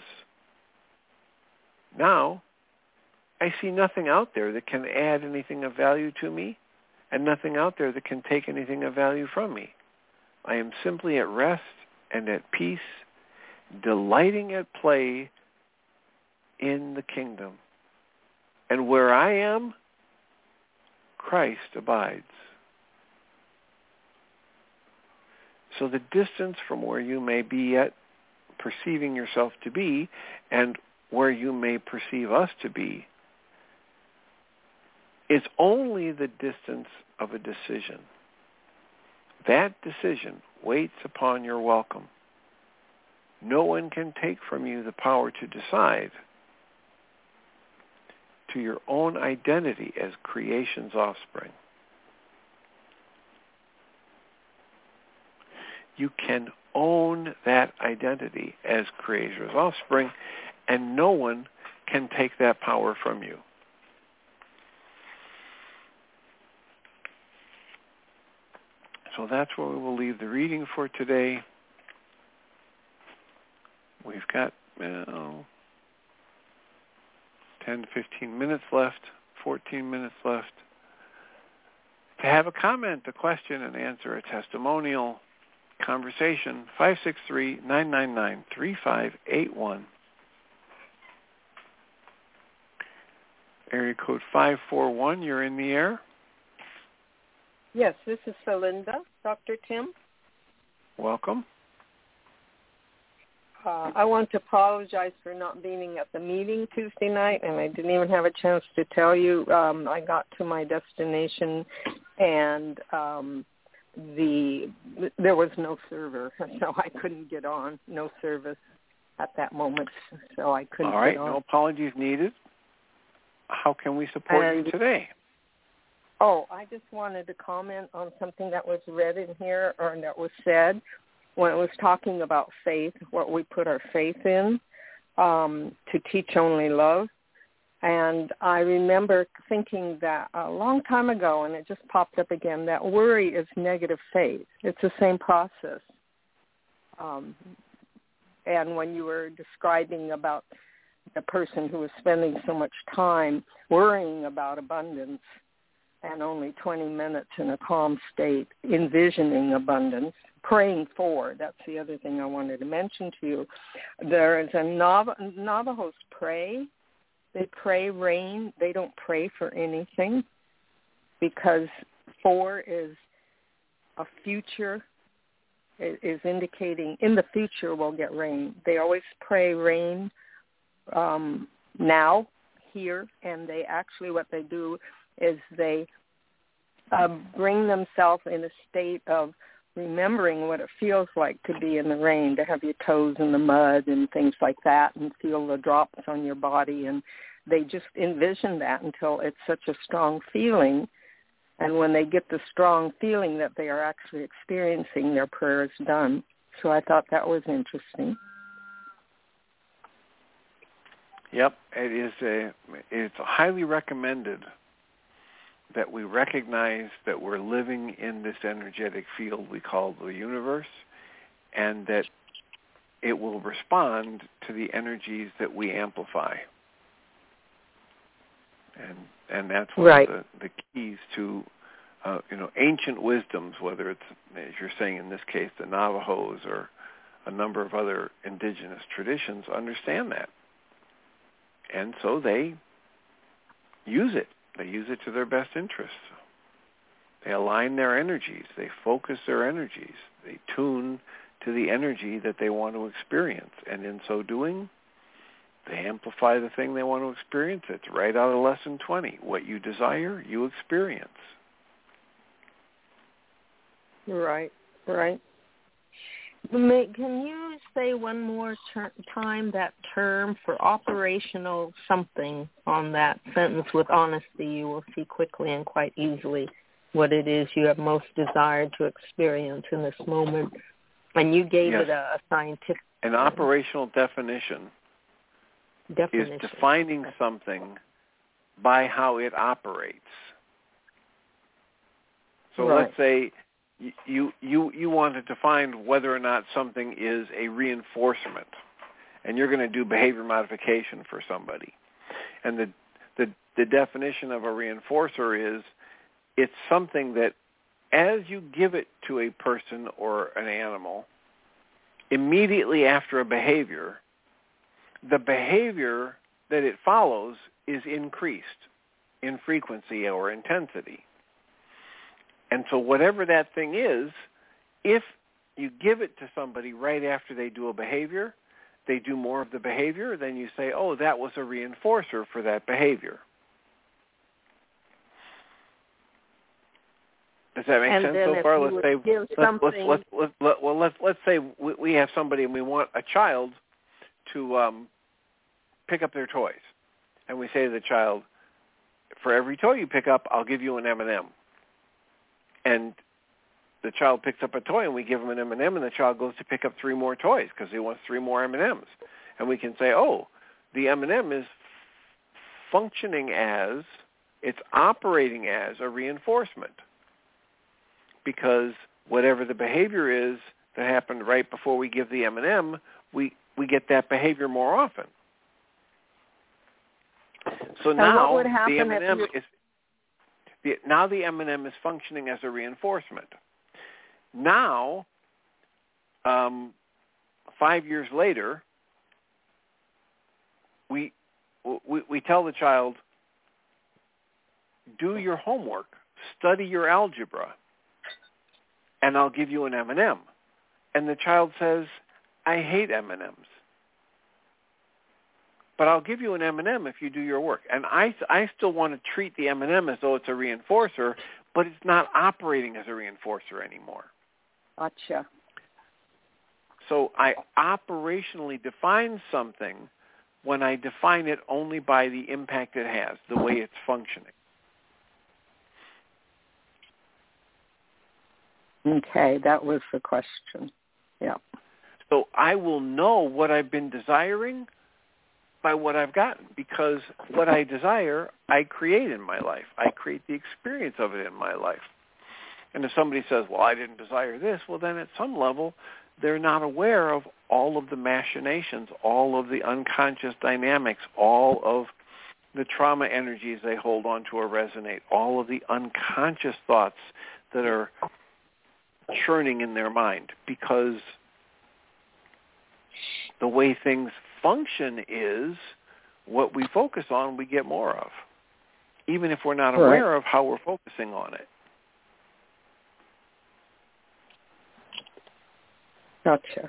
Now I see nothing out there that can add anything of value to me, and nothing out there that can take anything of value from me. I am simply at rest and at peace, delighting at play in the kingdom. And where I am, Christ abides. So the distance from where you may be yet perceiving yourself to be and where you may perceive us to be is only the distance of a decision. That decision waits upon your welcome. No one can take from you the power to decide to your own identity as creation's offspring. You can own that identity as creator's offspring, and no one can take that power from you. So that's where we will leave the reading for today. We've got well, ten to fifteen minutes left, fourteen minutes left. To have a comment, a question, an answer, a testimonial, conversation, five six three, nine nine nine, three five eight one. Area code five four one, you're in the air. Yes, this is Celinda, Doctor Tim. Welcome. Uh, I want to apologize for not being at the meeting Tuesday night, and I didn't even have a chance to tell you. Um, I got to my destination, and um, the there was no server, so I couldn't get on. No service at that moment, so I couldn't All right, get on. no apologies needed. How can we support and, you today? Oh, I just wanted to comment on something that was read in here or that was said when it was talking about faith, what we put our faith in, um, to teach only love. And I remember thinking that a long time ago, and it just popped up again, that worry is negative faith. It's the same process. Um, and when you were describing about the person who was spending so much time worrying about abundance, and only twenty minutes in a calm state, envisioning abundance, praying for. That's the other thing I wanted to mention to you. There is a Nav- Navajos pray. They pray rain. They don't pray for anything because four is a future, is indicating in the future we'll get rain. They always pray rain um, now, here, and they actually, what they do is they uh, bring themselves in a state of remembering what it feels like to be in the rain, to have your toes in the mud and things like that and feel the drops on your body. And they just envision that until it's such a strong feeling. And when they get the strong feeling that they are actually experiencing, their prayer is done. So I thought that was interesting. Yep, it is a, it's highly recommended that we recognize that we're living in this energetic field we call the universe, and that it will respond to the energies that we amplify. And and that's one right. of the, the keys to, uh, you know, ancient wisdoms, whether it's, as you're saying in this case, the Navajos or a number of other indigenous traditions, understand that. And so they use it. They use it to their best interests. They align their energies. They focus their energies. They tune to the energy that they want to experience. And in so doing, they amplify the thing they want to experience. It's right out of Lesson twenty. What you desire, you experience. Right, right. Can you say one more ter- time that term for operational something on that sentence? With honesty, you will see quickly and quite easily what it is you have most desired to experience in this moment. And you gave yes. it a, a scientific... An operational definition, definition is defining something by how it operates. So right. let's say you you you want to define whether or not something is a reinforcement, and you're going to do behavior modification for somebody. And the the the definition of a reinforcer is it's something that as you give it to a person or an animal, immediately after a behavior, the behavior that it follows is increased in frequency or intensity. And so whatever that thing is, if you give it to somebody right after they do a behavior, they do more of the behavior, then you say, oh, that was a reinforcer for that behavior. Does that make and sense then so far? Let's say, let's, let's, let's, let's, let, well, let's, let's say we, we have somebody and we want a child to um, pick up their toys. And we say to the child, for every toy you pick up, I'll give you an M and M. And the child picks up a toy and we give him an M and M, and the child goes to pick up three more toys because he wants three more M and M's. And we can say, oh, the M and M is functioning as, it's operating as a reinforcement, because whatever the behavior is that happened right before we give the M and M, we, we get that behavior more often. So, so now the M and M is the, now the M and M is functioning as a reinforcement. Now, um, five years later, we, we we tell the child, do your homework, study your algebra, and I'll give you an M and M. And the child says, I hate M and M's. But I'll give you an M and M if you do your work. And I, I still want to treat the M and M as though it's a reinforcer, but it's not operating as a reinforcer anymore. Gotcha. So I operationally define something when I define it only by the impact it has, the way it's functioning. Okay, that was the question. Yeah. So I will know what I've been desiring by what I've gotten, because what I desire, I create in my life. I create the experience of it in my life. And if somebody says, well, I didn't desire this, well, then at some level, they're not aware of all of the machinations, all of the unconscious dynamics, all of the trauma energies they hold on to or resonate, all of the unconscious thoughts that are churning in their mind, because the way things function is what we focus on, we get more of, even if we're not aware right. of how we're focusing on it. Gotcha.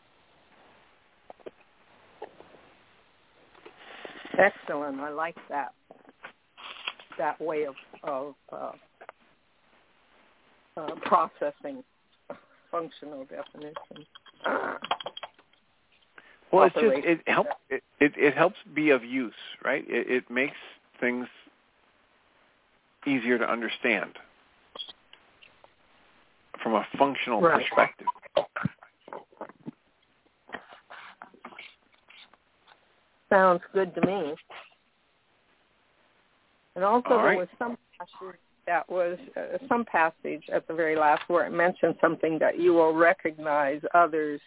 Excellent. I like that that way of, of uh, uh, processing functional definition. Well, it's just it helps. It, it, it helps be of use, right? It, it makes things easier to understand from a functional right. perspective. Sounds good to me. And also All there right. was some passage that was uh, some passage at the very last where it mentioned something that you will recognize others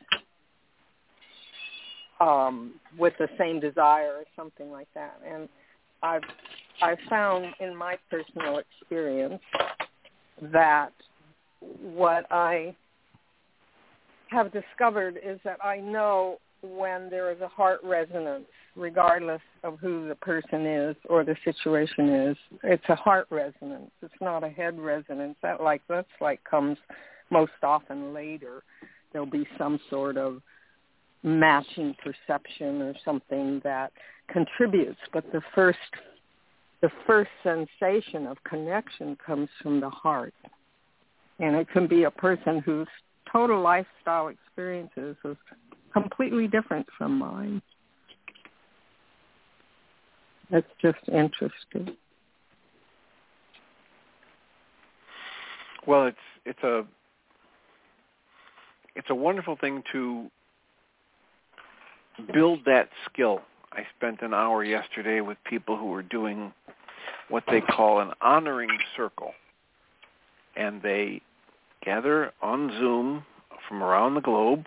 um, with the same desire or something like that. And I've I've found in my personal experience that what I have discovered is that I know when there is a heart resonance, regardless of who the person is or the situation is. It's a heart resonance. It's not a head resonance. That like that's like comes most often later. There'll be some sort of matching perception or something that contributes, but the first the first sensation of connection comes from the heart. And it can be a person whose total lifestyle experiences is completely different from mine. That's just interesting. Well, it's it's a it's a wonderful thing to build that skill. I spent an hour yesterday with people who were doing what they call an honoring circle, and they gather on Zoom from around the globe,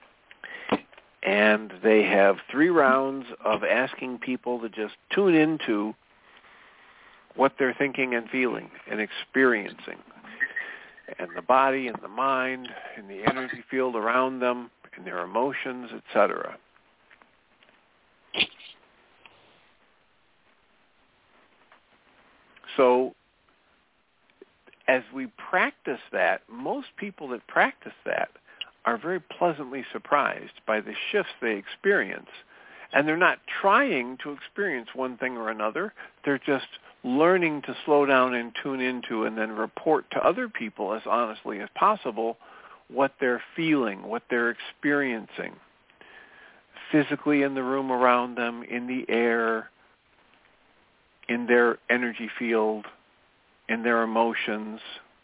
and they have three rounds of asking people to just tune into what they're thinking and feeling and experiencing, and the body and the mind and the energy field around them and their emotions, et cetera. So as we practice that, most people that practice that are very pleasantly surprised by the shifts they experience. And they're not trying to experience one thing or another. They're just learning to slow down and tune into and then report to other people as honestly as possible what they're feeling, what they're experiencing, physically in the room around them, in the air, in their energy field, in their emotions.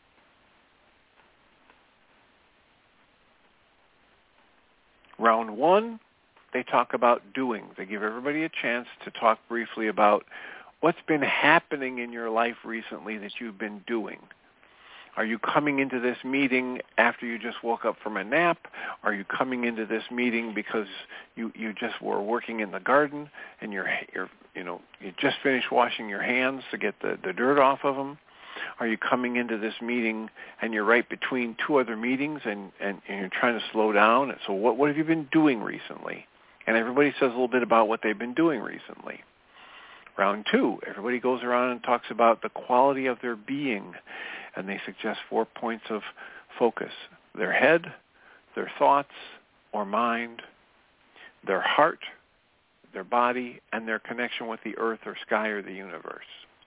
Round one, they talk about doing. They give everybody a chance to talk briefly about what's been happening in your life recently that you've been doing. Are you coming into this meeting after you just woke up from a nap? Are you coming into this meeting because you, you just were working in the garden and you're, you're you know you just finished washing your hands to get the, the dirt off of them? Are you coming into this meeting and you're right between two other meetings and, and, and you're trying to slow down? And so what, what have you been doing recently? And everybody says a little bit about what they've been doing recently. Round two, everybody goes around and talks about the quality of their being, and they suggest four points of focus: their head, their thoughts or mind, their heart, their body, and their connection with the earth or sky or the universe.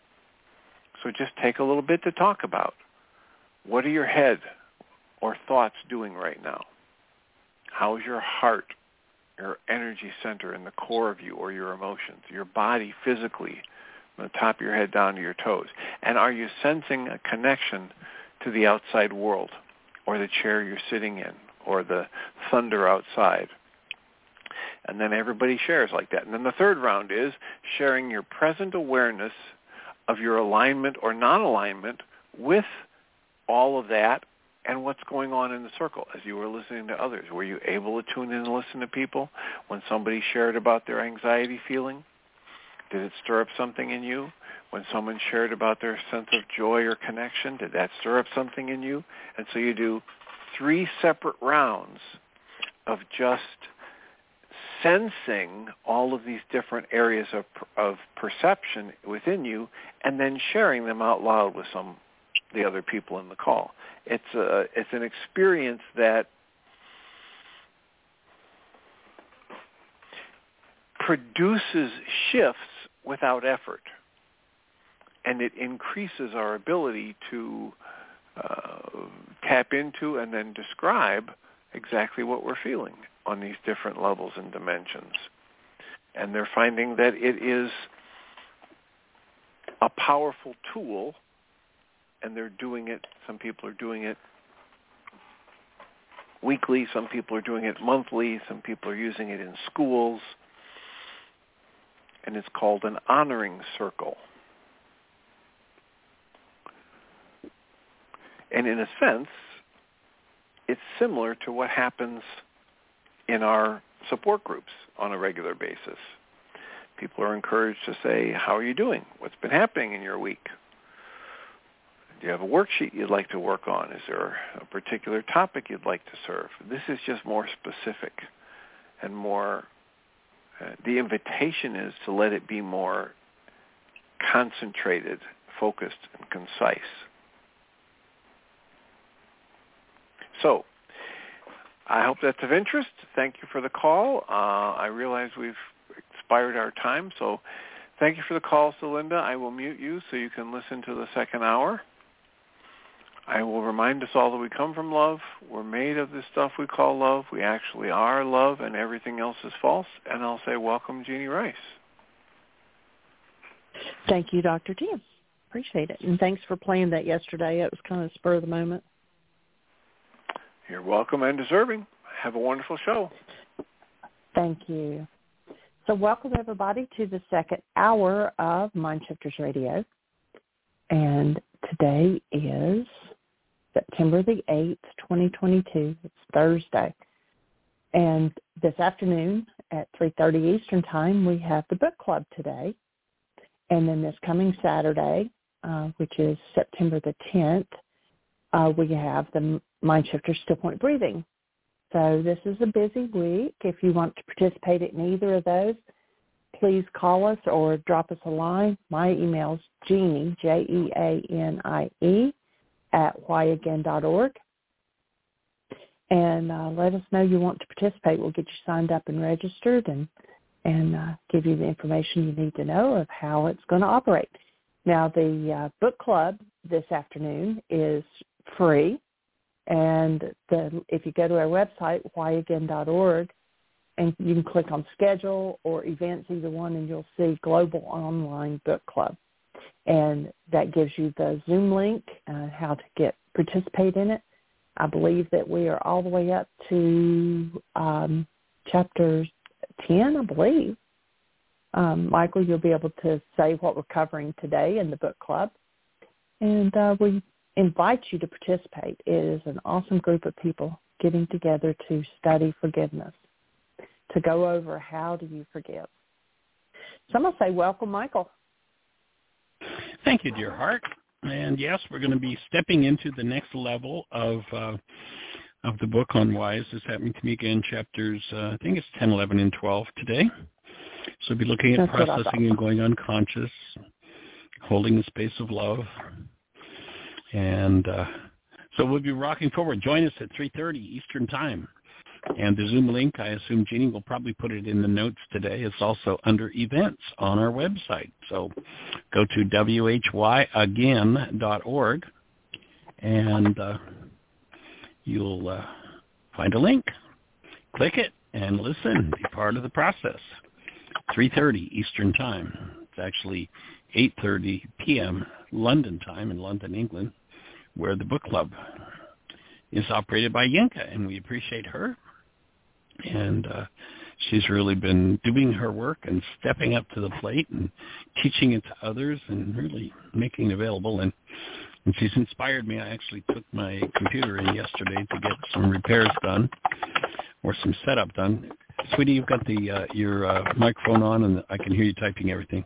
So just take a little bit to talk about. What are your head or thoughts doing right now? How is your heart, your energy center in the core of you, or your emotions, your body physically, from the top of your head down to your toes? And are you sensing a connection to the outside world, or the chair you're sitting in, or the thunder outside? And then everybody shares like that. And then the third round is sharing your present awareness of your alignment or non-alignment with all of that and what's going on in the circle as you were listening to others. Were you able to tune in and listen to people when somebody shared about their anxiety feeling? Did it stir up something in you? When someone shared about their sense of joy or connection, did that stir up something in you? And so you do three separate rounds of just sensing all of these different areas of of perception within you, and then sharing them out loud with some the other people in the call. It's a it's an experience that produces shifts without effort, and it increases our ability to uh, tap into and then describe exactly what we're feeling on these different levels and dimensions. And they're finding that it is a powerful tool, and they're doing it, some people are doing it weekly, some people are doing it monthly, some people are using it in schools, and it's called an honoring circle. And in a sense, it's similar to what happens in our support groups on a regular basis. People are encouraged to say, how are you doing? What's been happening in your week? Do you have a worksheet you'd like to work on? Is there a particular topic you'd like to serve? This is just more specific and more, uh, the invitation is to let it be more concentrated, focused, and concise. So, I hope that's of interest. Thank you for the call. Uh, I realize we've expired our time, so thank you for the call, Celinda. I will mute you so you can listen to the second hour. I will remind us all that we come from love. We're made of this stuff we call love. We actually are love, and everything else is false. And I'll say, welcome, Jeannie Rice. Thank you, Doctor Tim. Appreciate it. And thanks for playing that yesterday. It was kind of spur of the moment. You're welcome and deserving. Have a wonderful show. Thank you. So welcome, everybody, to the second hour of Mind Shifters Radio. And today is September the eighth, twenty twenty-two. It's Thursday. And this afternoon at three thirty Eastern Time, we have the book club today. And then this coming Saturday, uh, which is September the tenth, uh, we have the Mind Shifter Still Point Breathing. So this is a busy week. If you want to participate in either of those, please call us or drop us a line. My email is Jeanie, J E A N I E, at why again dot org. And uh, let us know you want to participate. We'll get you signed up and registered and, and uh, give you the information you need to know of how it's going to operate. Now, the uh, book club this afternoon is free. And the, if you go to our website, why again dot org, and you can click on schedule or events, either one, and you'll see Global Online Book Club. And that gives you the Zoom link, uh, how to get participate in it. I believe that we are all the way up to um, chapter ten, I believe. Um, Michael, you'll be able to say what we're covering today in the book club. And uh, we invite you to participate. It is an awesome group of people getting together to study forgiveness, to go over how do you forgive. So I'm going to say welcome, Michael. Thank you, dear heart. And yes, we're going to be stepping into the next level of uh, of the book on Why Is This Happening to Me Again, chapters, uh, I think it's ten, eleven, and twelve today. So we'll be looking at That's processing and going unconscious, holding the space of love. And uh, so we'll be rocking forward. Join us at three thirty Eastern Time. And the Zoom link, I assume Jeannie will probably put it in the notes today. It's also under events on our website. So go to w h y again dot org, and uh, you'll uh, find a link. Click it and listen. Be part of the process. three thirty Eastern Time. It's actually eight thirty p.m. London time in London, England, where the book club is operated by Yinka, and we appreciate her. And uh, she's really been doing her work and stepping up to the plate and teaching it to others and really making it available. And, and she's inspired me. I actually took my computer in yesterday to get some repairs done or some setup done. Sweetie, you've got the uh, your uh, microphone on, and I can hear you typing everything.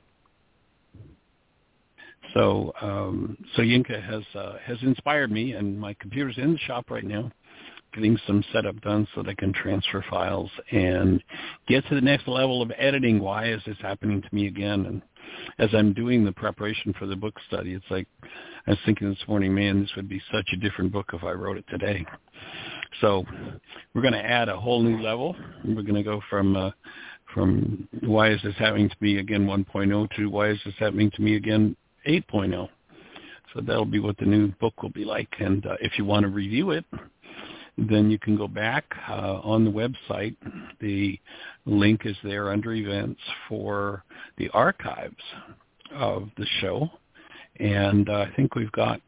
So, um, so Yinka has uh, has inspired me, and my computer's in the shop right now, getting some setup done so they can transfer files and get to the next level of editing. Why is this happening to me again? And as I'm doing the preparation for the book study, it's like I was thinking this morning, man, this would be such a different book if I wrote it today. So we're going to add a whole new level. We're going to go from uh, from why is this happening to me again one point oh to why is this happening to me again eight point oh. So that'll be what the new book will be like. And uh, if you want to review it, then you can go back uh, on the website. The link is there under events for the archives of the show. And uh, I think we've got,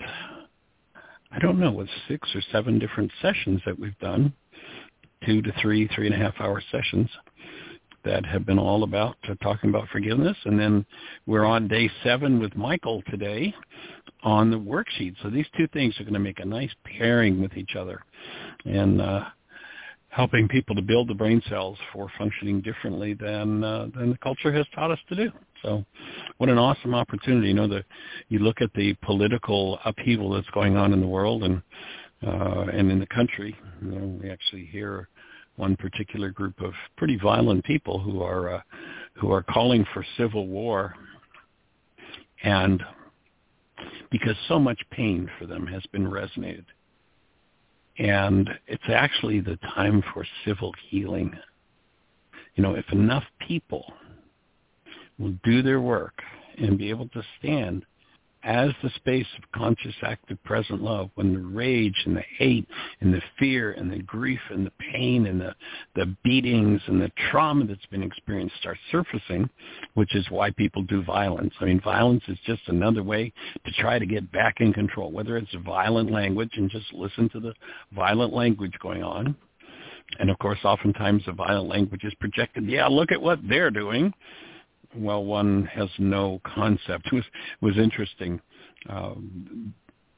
I don't know, it's six or seven different sessions that we've done, two to three, three and a half hour sessions that have been all about uh, talking about forgiveness. And then we're on day seven with Michael today on the worksheet. So these two things are going to make a nice pairing with each other and uh, helping people to build the brain cells for functioning differently than uh, than the culture has taught us to do. So what an awesome opportunity. You know, the, you look at the political upheaval that's going on in the world and uh, and in the country. You know, we actually hear one particular group of pretty violent people who are uh, who are calling for civil war, and because so much pain for them has been resonated. And it's actually the time for civil healing. You know, if enough people will do their work and be able to stand as the space of conscious, active, present love, when the rage and the hate and the fear and the grief and the pain and the, the beatings and the trauma that's been experienced start surfacing, which is why people do violence. I mean, violence is just another way to try to get back in control, whether it's violent language and just listen to the violent language going on. And, of course, oftentimes the violent language is projected, yeah, look at what they're doing. Well, one has no concept. It was, it was interesting. Um,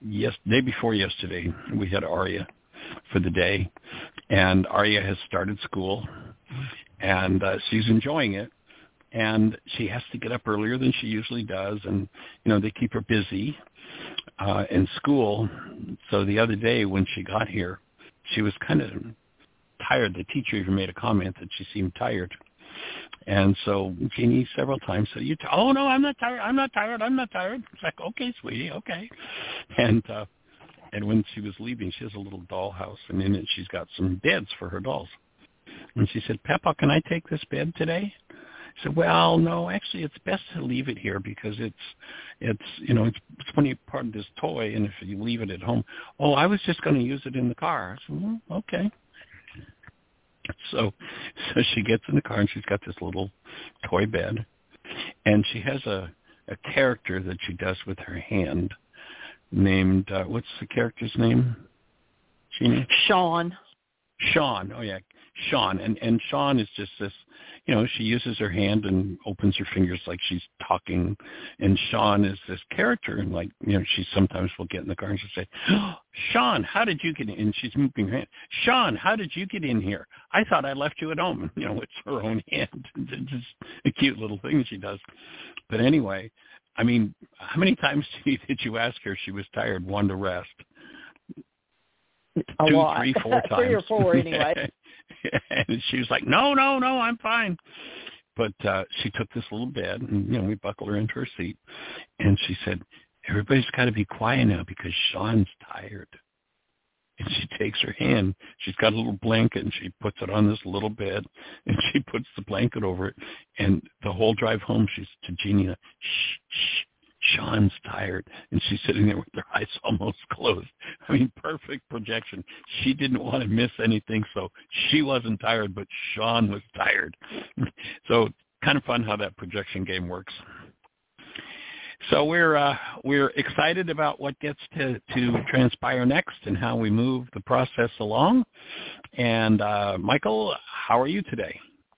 yes, day before yesterday, we had Aria for the day, and Aria has started school, and uh, she's enjoying it, and she has to get up earlier than she usually does, and, you know, they keep her busy uh, in school. So the other day when she got here, she was kind of tired. The teacher even made a comment that she seemed tired. And so Jeannie several times said, "You t- oh, no, I'm not tired. I'm not tired. I'm not tired." It's like, okay, sweetie, okay. And uh, and when she was leaving, she has a little dollhouse, and in it she's got some beds for her dolls. And she said, "Peppa, can I take this bed today?" I said, "Well, no, actually, it's best to leave it here because it's, it's you know, it's, it's funny part of this toy, and if you leave it at home." "Oh, I was just going to use it in the car." I said, "Well, okay." So, so she gets in the car, and she's got this little toy bed, and she has a, a character that she does with her hand named, uh, what's the character's name, Jeannie? Sean. Sean, oh yeah, Sean. And, and Sean is just this, you know, she uses her hand and opens her fingers like she's talking. And Sean is this character. And like, you know, she sometimes will get in the car and she'll say, "Oh, Sean, how did you get in?" And she's moving her hand. "Sean, how did you get in here? I thought I left you at home." You know, it's her own hand. It's just a cute little thing she does. But anyway, I mean, how many times did you ask her she was tired, one to rest? A Two, lot. three, four times. Three or four anyway. And she was like, no, no, no, I'm fine. But uh, she took this little bed, and, you know, we buckled her into her seat. And she said, "Everybody's got to be quiet now because Sean's tired." And she takes her hand. She's got a little blanket, and she puts it on this little bed, and she puts the blanket over it. And the whole drive home, she's to Jeannie, "Shh, shh, Sean's tired." And she's sitting there with her eyes almost closed. I mean, perfect projection. She didn't want to miss anything, so she wasn't tired, but Sean was tired. So kind of fun how that projection game works. So we're uh, we're excited about what gets to, to transpire next and how we move the process along. And uh, Michael, how are you today?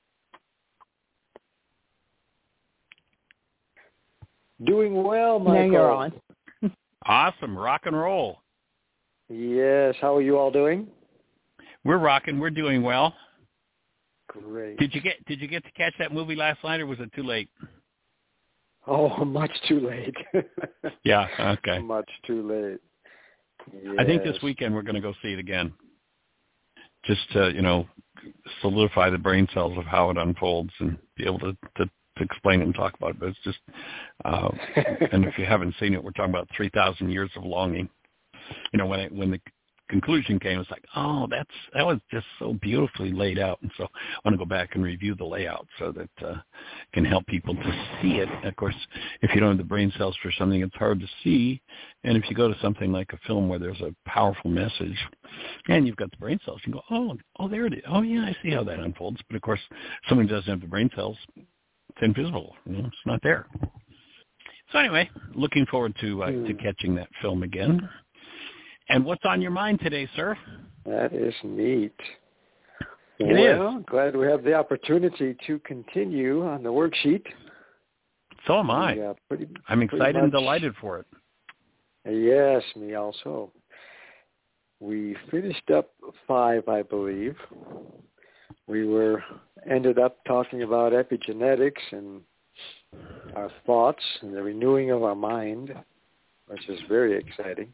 Doing well, Michael. Now you're on. Awesome. Rock and roll. Yes. How are you all doing? We're rocking. We're doing well. Great. Did you get Did you get to catch that movie last night, or was it too late? Oh, much too late. Yeah. Okay. Much too late. Yes. I think this weekend we're going to go see it again, just to, you know, solidify the brain cells of how it unfolds and be able to, to, to explain it and talk about it. But it's just, uh, and if you haven't seen it, we're talking about three thousand years of longing. You know, when it, when the conclusion came, it's like, oh, that's that was just so beautifully laid out. And so I want to go back and review the layout so that uh, can help people to see it. Of course, if you don't have the brain cells for something, it's hard to see. And if you go to something like a film where there's a powerful message and you've got the brain cells, you can go, oh, oh, there it is. Oh, yeah, I see how that unfolds. But, of course, someone who doesn't have the brain cells, it's invisible. You know, it's not there. So anyway, looking forward to uh, mm. to catching that film again. And what's on your mind today, sir? That is neat. It well, is. Glad we have the opportunity to continue on the worksheet. So am I. We, uh, pretty, I'm excited much, and delighted for it. Yes, me also. We finished up five, I believe. We were ended up talking about epigenetics and our thoughts and the renewing of our mind, which is very exciting.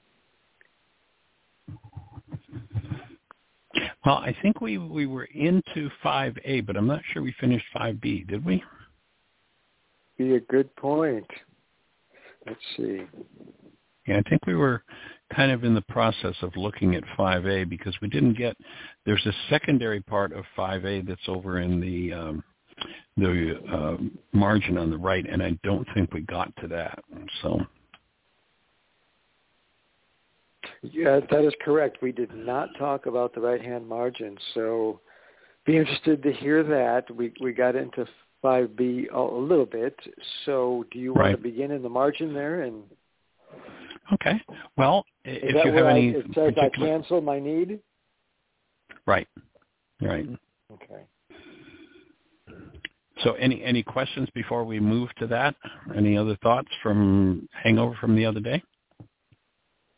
Well, I think we, we were into five A, but I'm not sure we finished five B, did we? Be a good point. Let's see. Yeah, I think we were kind of in the process of looking at five A because we didn't get, there's a secondary part of five A that's over in the um, the uh, margin on the right, and I don't think we got to that. So. Yeah, that is correct. We did not talk about the right-hand margin, so be interested to hear that. We we got into five B a, a little bit, so do you want right. to begin in the margin there? And okay. Well, is if that you where have I, any it says particular... I cancel my need? Right. Right. Okay. So any any questions before we move to that? Any other thoughts from hangover from the other day?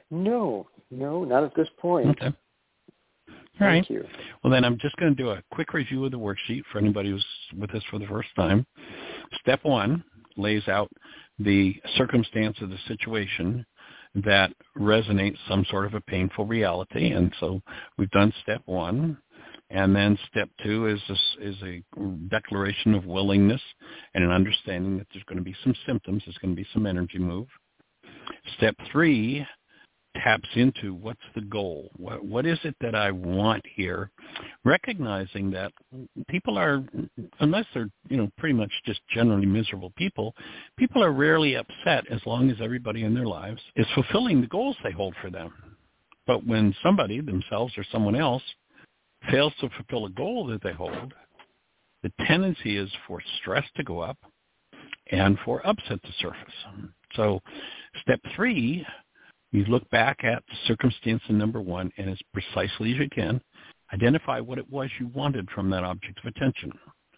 No, no, not at this point. Okay. All Thank right. you. Well, then I'm just going to do a quick review of the worksheet for anybody who's with us for the first time. Step one lays out the circumstance of the situation that resonates some sort of a painful reality. And so we've done step one. And then step two is a, is a declaration of willingness and an understanding that there's going to be some symptoms. There's going to be some energy move. Step three taps into what's the goal? What, what is it that I want here? Recognizing that people are, unless they're, you know, pretty much just generally miserable people, people are rarely upset as long as everybody in their lives is fulfilling the goals they hold for them. But when somebody, themselves or someone else, fails to fulfill a goal that they hold, the tendency is for stress to go up and for upset to surface. So step three, you look back at the circumstance in number one, and as precisely as you can, identify what it was you wanted from that object of attention.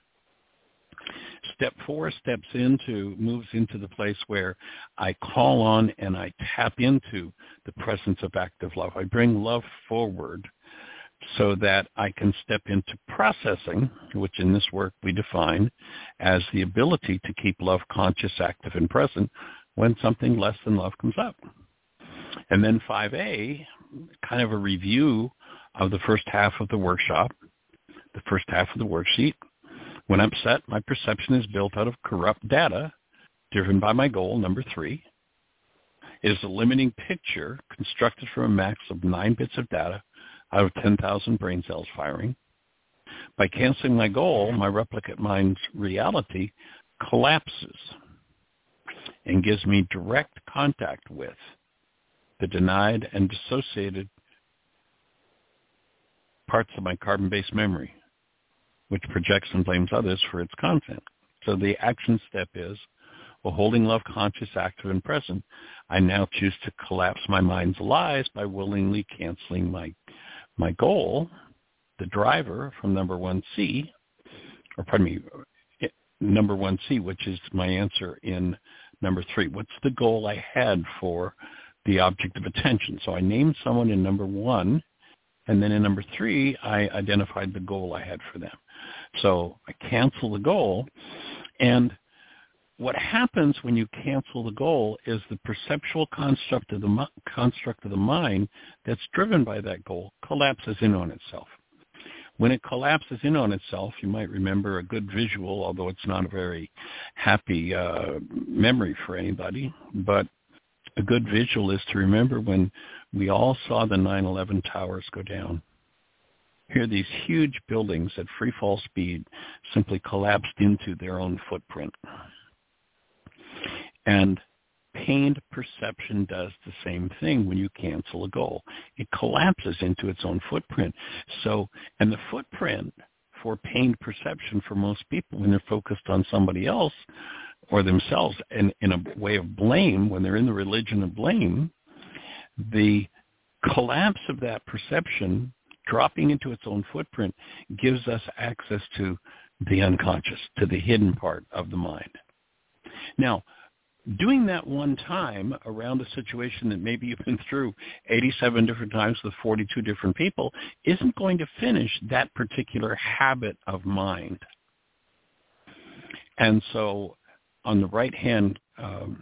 Step four steps into, moves into the place where I call on and I tap into the presence of active love. I bring love forward so that I can step into processing, which in this work we define as the ability to keep love conscious, active, and present when something less than love comes up. And then five A, kind of a review of the first half of the workshop, the first half of the worksheet. When upset, my perception is built out of corrupt data driven by my goal, number three. It is a limiting picture constructed from a max of nine bits of data out of ten thousand brain cells firing. By canceling my goal, my replicate mind's reality collapses and gives me direct contact with the denied and dissociated parts of my carbon-based memory, which projects and blames others for its content. So the action step is, while holding love conscious, active, and present, I now choose to collapse my mind's lies by willingly canceling my my goal, the driver from number one C, or pardon me, number one C, which is my answer in number three. What's the goal I had for the object of attention? So I named someone in number one, and then in number three, I identified the goal I had for them. So I cancel the goal, and what happens when you cancel the goal is the perceptual construct of the construct of the mind that's driven by that goal collapses in on itself. When it collapses in on itself, you might remember a good visual, although it's not a very happy uh, memory for anybody, but a good visual is to remember when we all saw the nine eleven towers go down. Here, these huge buildings at free fall speed simply collapsed into their own footprint. And pained perception does the same thing when you cancel a goal. It collapses into its own footprint. So, and the footprint for pained perception for most people when they're focused on somebody else or themselves in, in a way of blame, when they're in the religion of blame, the collapse of that perception dropping into its own footprint gives us access to the unconscious, to the hidden part of the mind. Now, doing that one time around a situation that maybe you've been through eighty-seven different times with forty-two different people isn't going to finish that particular habit of mind. And so on the right-hand um,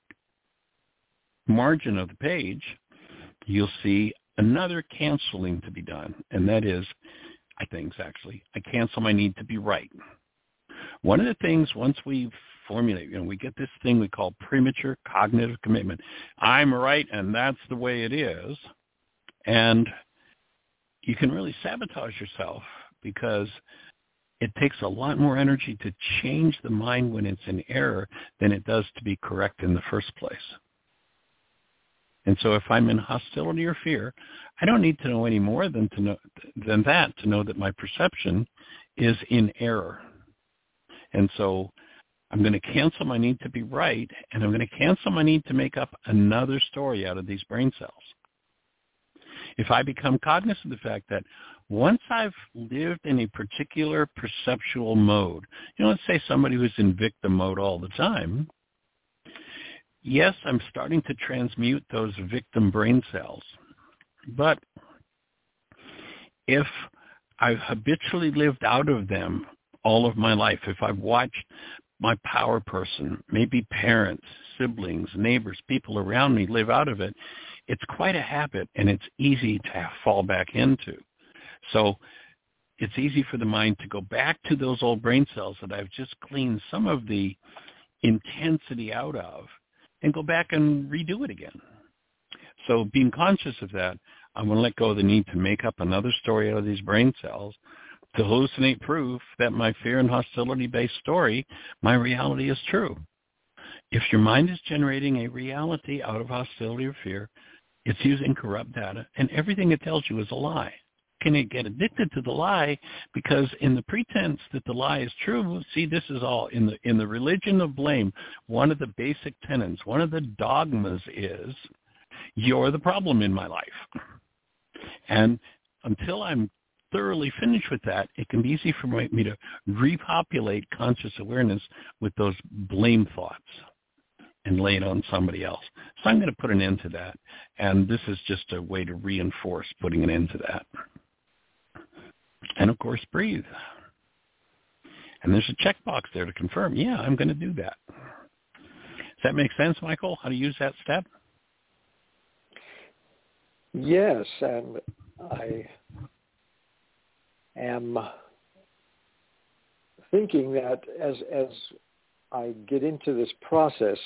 margin of the page, you'll see another canceling to be done, and that is, I think actually, I cancel my need to be right. One of the things, once we've formulate, you know, we get this thing we call premature cognitive commitment. I'm right, and that's the way it is. And you can really sabotage yourself because it takes a lot more energy to change the mind when it's in error than it does to be correct in the first place. And so if I'm in hostility or fear, I don't need to know any more than to know than that to know that my perception is in error. And so I'm going to cancel my need to be right, and I'm going to cancel my need to make up another story out of these brain cells. If I become cognizant of the fact that once I've lived in a particular perceptual mode, you know, let's say somebody who's in victim mode all the time, yes, I'm starting to transmute those victim brain cells. But if I've habitually lived out of them all of my life, if I've watched my power person, maybe parents, siblings, neighbors, people around me live out of it, it's quite a habit, and it's easy to fall back into. So it's easy for the mind to go back to those old brain cells that I've just cleaned some of the intensity out of and go back and redo it again. So being conscious of that, I'm going to let go of the need to make up another story out of these brain cells to hallucinate proof that my fear and hostility-based story, my reality is true. If your mind is generating a reality out of hostility or fear, it's using corrupt data, and everything it tells you is a lie. Can it get addicted to the lie? Because in the pretense that the lie is true, see, this is all in the in the religion of blame. One of the basic tenets, one of the dogmas is, you're the problem in my life. And until I'm thoroughly finished with that, it can be easy for me to repopulate conscious awareness with those blame thoughts and lay it on somebody else. So I'm going to put an end to that. And this is just a way to reinforce putting an end to that. And, of course, breathe. And there's a checkbox there to confirm, yeah, I'm going to do that. Does that make sense, Michael, how to use that step? Yes, and I am thinking that as as I get into this process,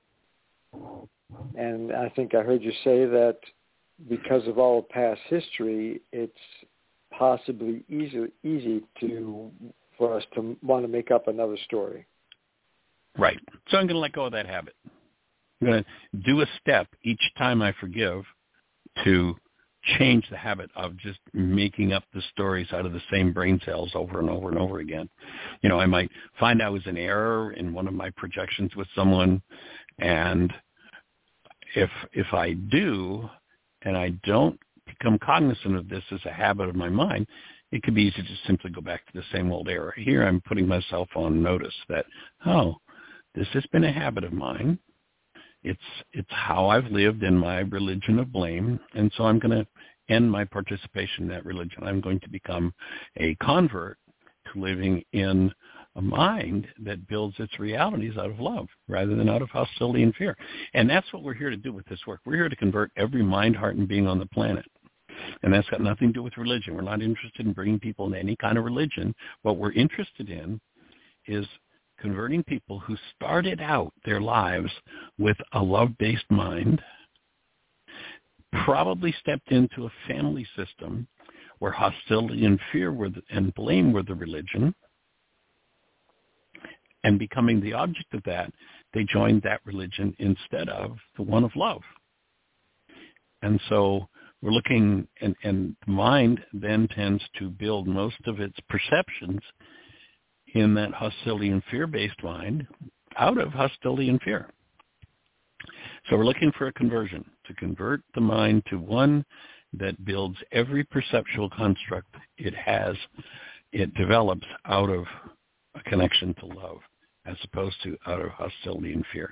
and I think I heard you say that because of all past history, it's possibly easy easy to for us to want to make up another story. Right. So I'm going to let go of that habit. I'm going to do a step each time I forgive to change the habit of just making up the stories out of the same brain cells over and over and over again. You know, I might find I was in error in one of my projections with someone, and if if I do, and I don't become cognizant of this as a habit of my mind, it could be easy to simply go back to the same old error. Here I'm putting myself on notice that, oh, this has been a habit of mine. It's it's how I've lived in my religion of blame, and so I'm going to end my participation in that religion. I'm going to become a convert to living in a mind that builds its realities out of love rather than out of hostility and fear. And that's what we're here to do with this work. We're here to convert every mind, heart, and being on the planet. And that's got nothing to do with religion. We're not interested in bringing people into any kind of religion. What we're interested in is converting people who started out their lives with a love-based mind, probably stepped into a family system where hostility and fear were the, and blame were the religion, and becoming the object of that, they joined that religion instead of the one of love. And so we're looking, and, and the mind then tends to build most of its perceptions in that hostility and fear-based mind out of hostility and fear. So we're looking for a conversion, to convert the mind to one that builds every perceptual construct it has, it develops out of a connection to love as opposed to out of hostility and fear.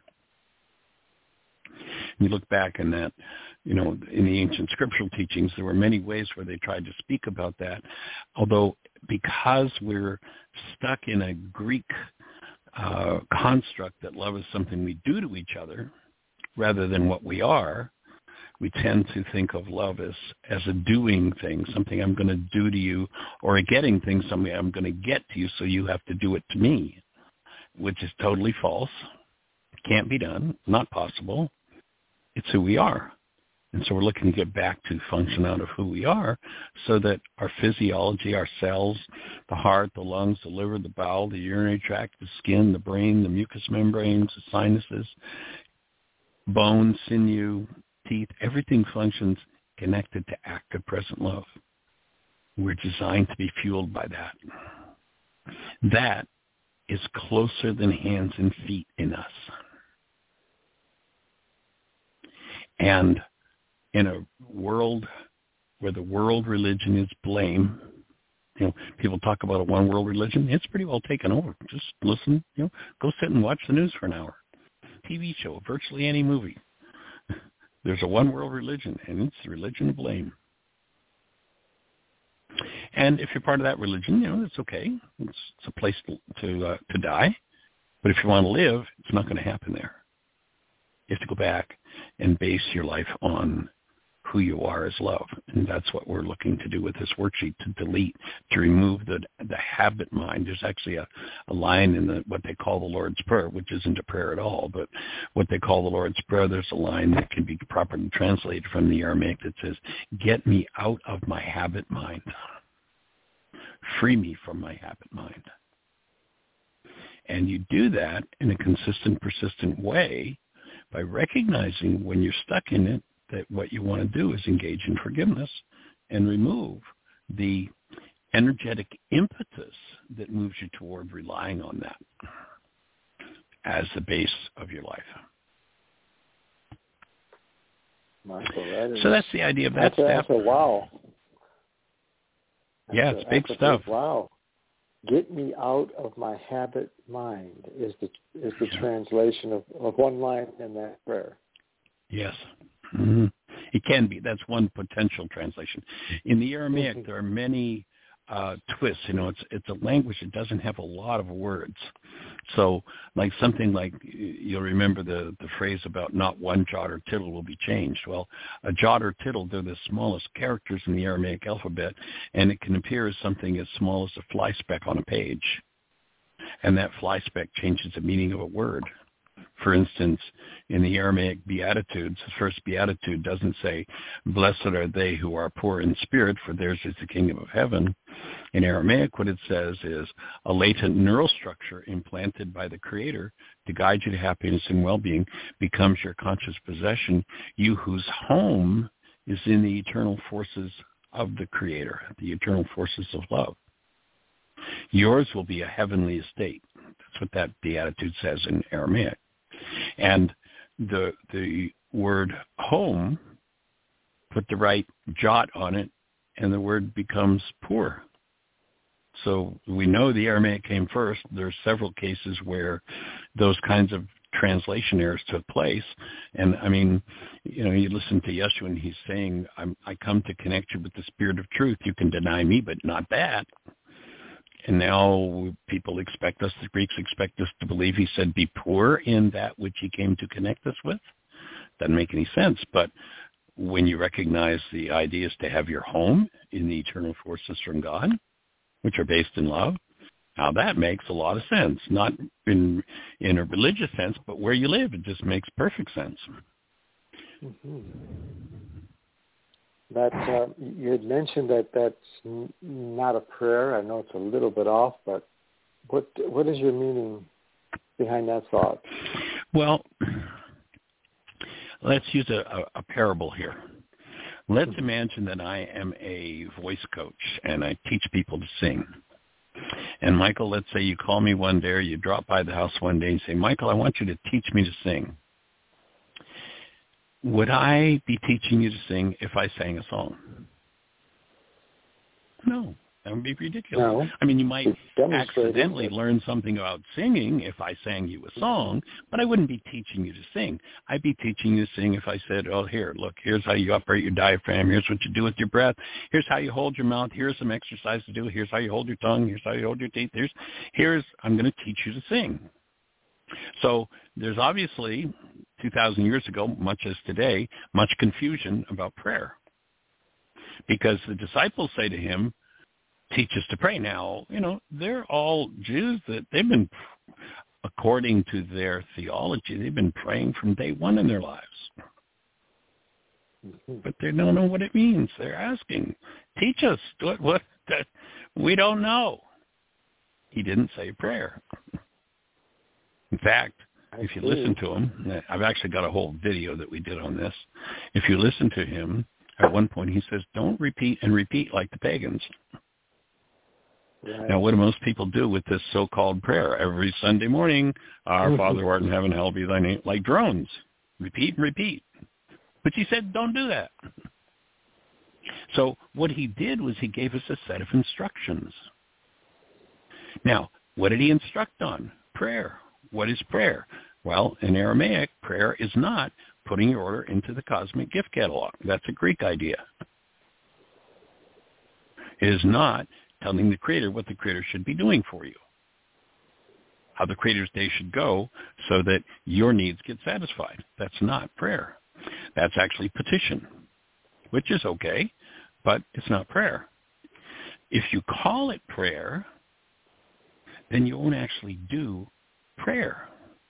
You look back in that, you know, in the ancient scriptural teachings, there were many ways where they tried to speak about that, although because we're stuck in a Greek uh, construct that love is something we do to each other rather than what we are, we tend to think of love as, as a doing thing, something I'm going to do to you, or a getting thing, something I'm going to get to you so you have to do it to me, which is totally false. Can't be done, not possible. It's who we are. And so we're looking to get back to function out of who we are so that our physiology, our cells, the heart, the lungs, the liver, the bowel, the urinary tract, the skin, the brain, the mucous membranes, the sinuses, bones, sinew, teeth, everything functions connected to active present love. We're designed to be fueled by that. That is closer than hands and feet in us. And in a world where the world religion is blame, you know, people talk about a one world religion, it's pretty well taken over. Just listen, you know, go sit and watch the news for an hour. T V show, virtually any movie. There's a one-world religion, and it's the religion of blame. And if you're part of that religion, you know, it's okay. It's, it's a place to to, uh, to die. But if you want to live, it's not going to happen there. You have to go back and base your life on who you are as love. And that's what we're looking to do with this worksheet, to delete, to remove the the habit mind. There's actually a, a line in the what they call the Lord's Prayer, which isn't a prayer at all, but what they call the Lord's Prayer, there's a line that can be properly translated from the Aramaic that says, get me out of my habit mind. Free me from my habit mind. And you do that in a consistent, persistent way by recognizing when you're stuck in it, that what you want to do is engage in forgiveness and remove the energetic impetus that moves you toward relying on that as the base of your life. Michael, that is, so that's the idea of that that's a, step. That's a wow. That's yeah, a, it's big that's stuff. Big wow. Get me out of my habit mind is the is the yeah. translation of, of one line in that prayer. Yes. Mm-hmm. It can be. That's one potential translation. In the Aramaic, mm-hmm. there are many uh, twists. You know, it's it's a language that doesn't have a lot of words. So, like something like, you'll remember the, the phrase about not one jot or tittle will be changed. Well, a jot or tittle, they're the smallest characters in the Aramaic alphabet, and it can appear as something as small as a fly speck on a page. And that fly speck changes the meaning of a word. For instance, in the Aramaic Beatitudes, the first Beatitude doesn't say, blessed are they who are poor in spirit, for theirs is the kingdom of heaven. In Aramaic, what it says is a latent neural structure implanted by the Creator to guide you to happiness and well-being becomes your conscious possession, you whose home is in the eternal forces of the Creator, the eternal forces of love. Yours will be a heavenly estate. That's what that Beatitude says in Aramaic. And the the word home, put the right jot on it, and the word becomes poor. So we know the Aramaic came first. There are several cases where those kinds of translation errors took place. And, I mean, you know, you listen to Yeshua, and he's saying, I'm, I come to connect you with the spirit of truth. You can deny me, but not that. And now people expect us, the Greeks expect us to believe he said, be poor in that which he came to connect us with. Doesn't make any sense. But when you recognize the idea is to have your home in the eternal forces from God, which are based in love, now that makes a lot of sense. Not in in a religious sense, but where you live, it just makes perfect sense. Mm-hmm. That uh, you had mentioned that that's n- not a prayer. I know it's a little bit off, but what what is your meaning behind that thought? Well, let's use a, a, a parable here. Let's mm-hmm. imagine that I am a voice coach and I teach people to sing. And Michael, let's say you call me one day or you drop by the house one day and say, Michael, I want you to teach me to sing. Would I be teaching you to sing if I sang a song? No, that would be ridiculous. No. I mean, you might accidentally learn something about singing if I sang you a song, but I wouldn't be teaching you to sing. I'd be teaching you to sing if I said, oh, here, look, here's how you operate your diaphragm. Here's what you do with your breath. Here's how you hold your mouth. Here's some exercise to do. Here's how you hold your tongue. Here's how you hold your teeth. Here's, here's I'm going to teach you to sing. So there's obviously, two thousand years ago, much as today, much confusion about prayer. Because the disciples say to him, teach us to pray. Now, you know, they're all Jews that they've been, according to their theology, they've been praying from day one in their lives. But they don't know what it means. They're asking, teach us. What, what, we don't know. He didn't say prayer. In fact, if you listen to him, I've actually got a whole video that we did on this. If you listen to him, at one point he says, don't repeat and repeat like the pagans. Right. Now, what do most people do with this so-called prayer? Every Sunday morning, our Father who art in heaven, hallowed be thy name, like drones. Repeat and repeat. But he said, don't do that. So what he did was he gave us a set of instructions. Now, what did he instruct on? Prayer. What is prayer? Well, in Aramaic, prayer is not putting your order into the cosmic gift catalog. That's a Greek idea. It is not telling the Creator what the Creator should be doing for you, how the Creator's day should go so that your needs get satisfied. That's not prayer. That's actually petition, which is okay, but it's not prayer. If you call it prayer, then you won't actually do prayer.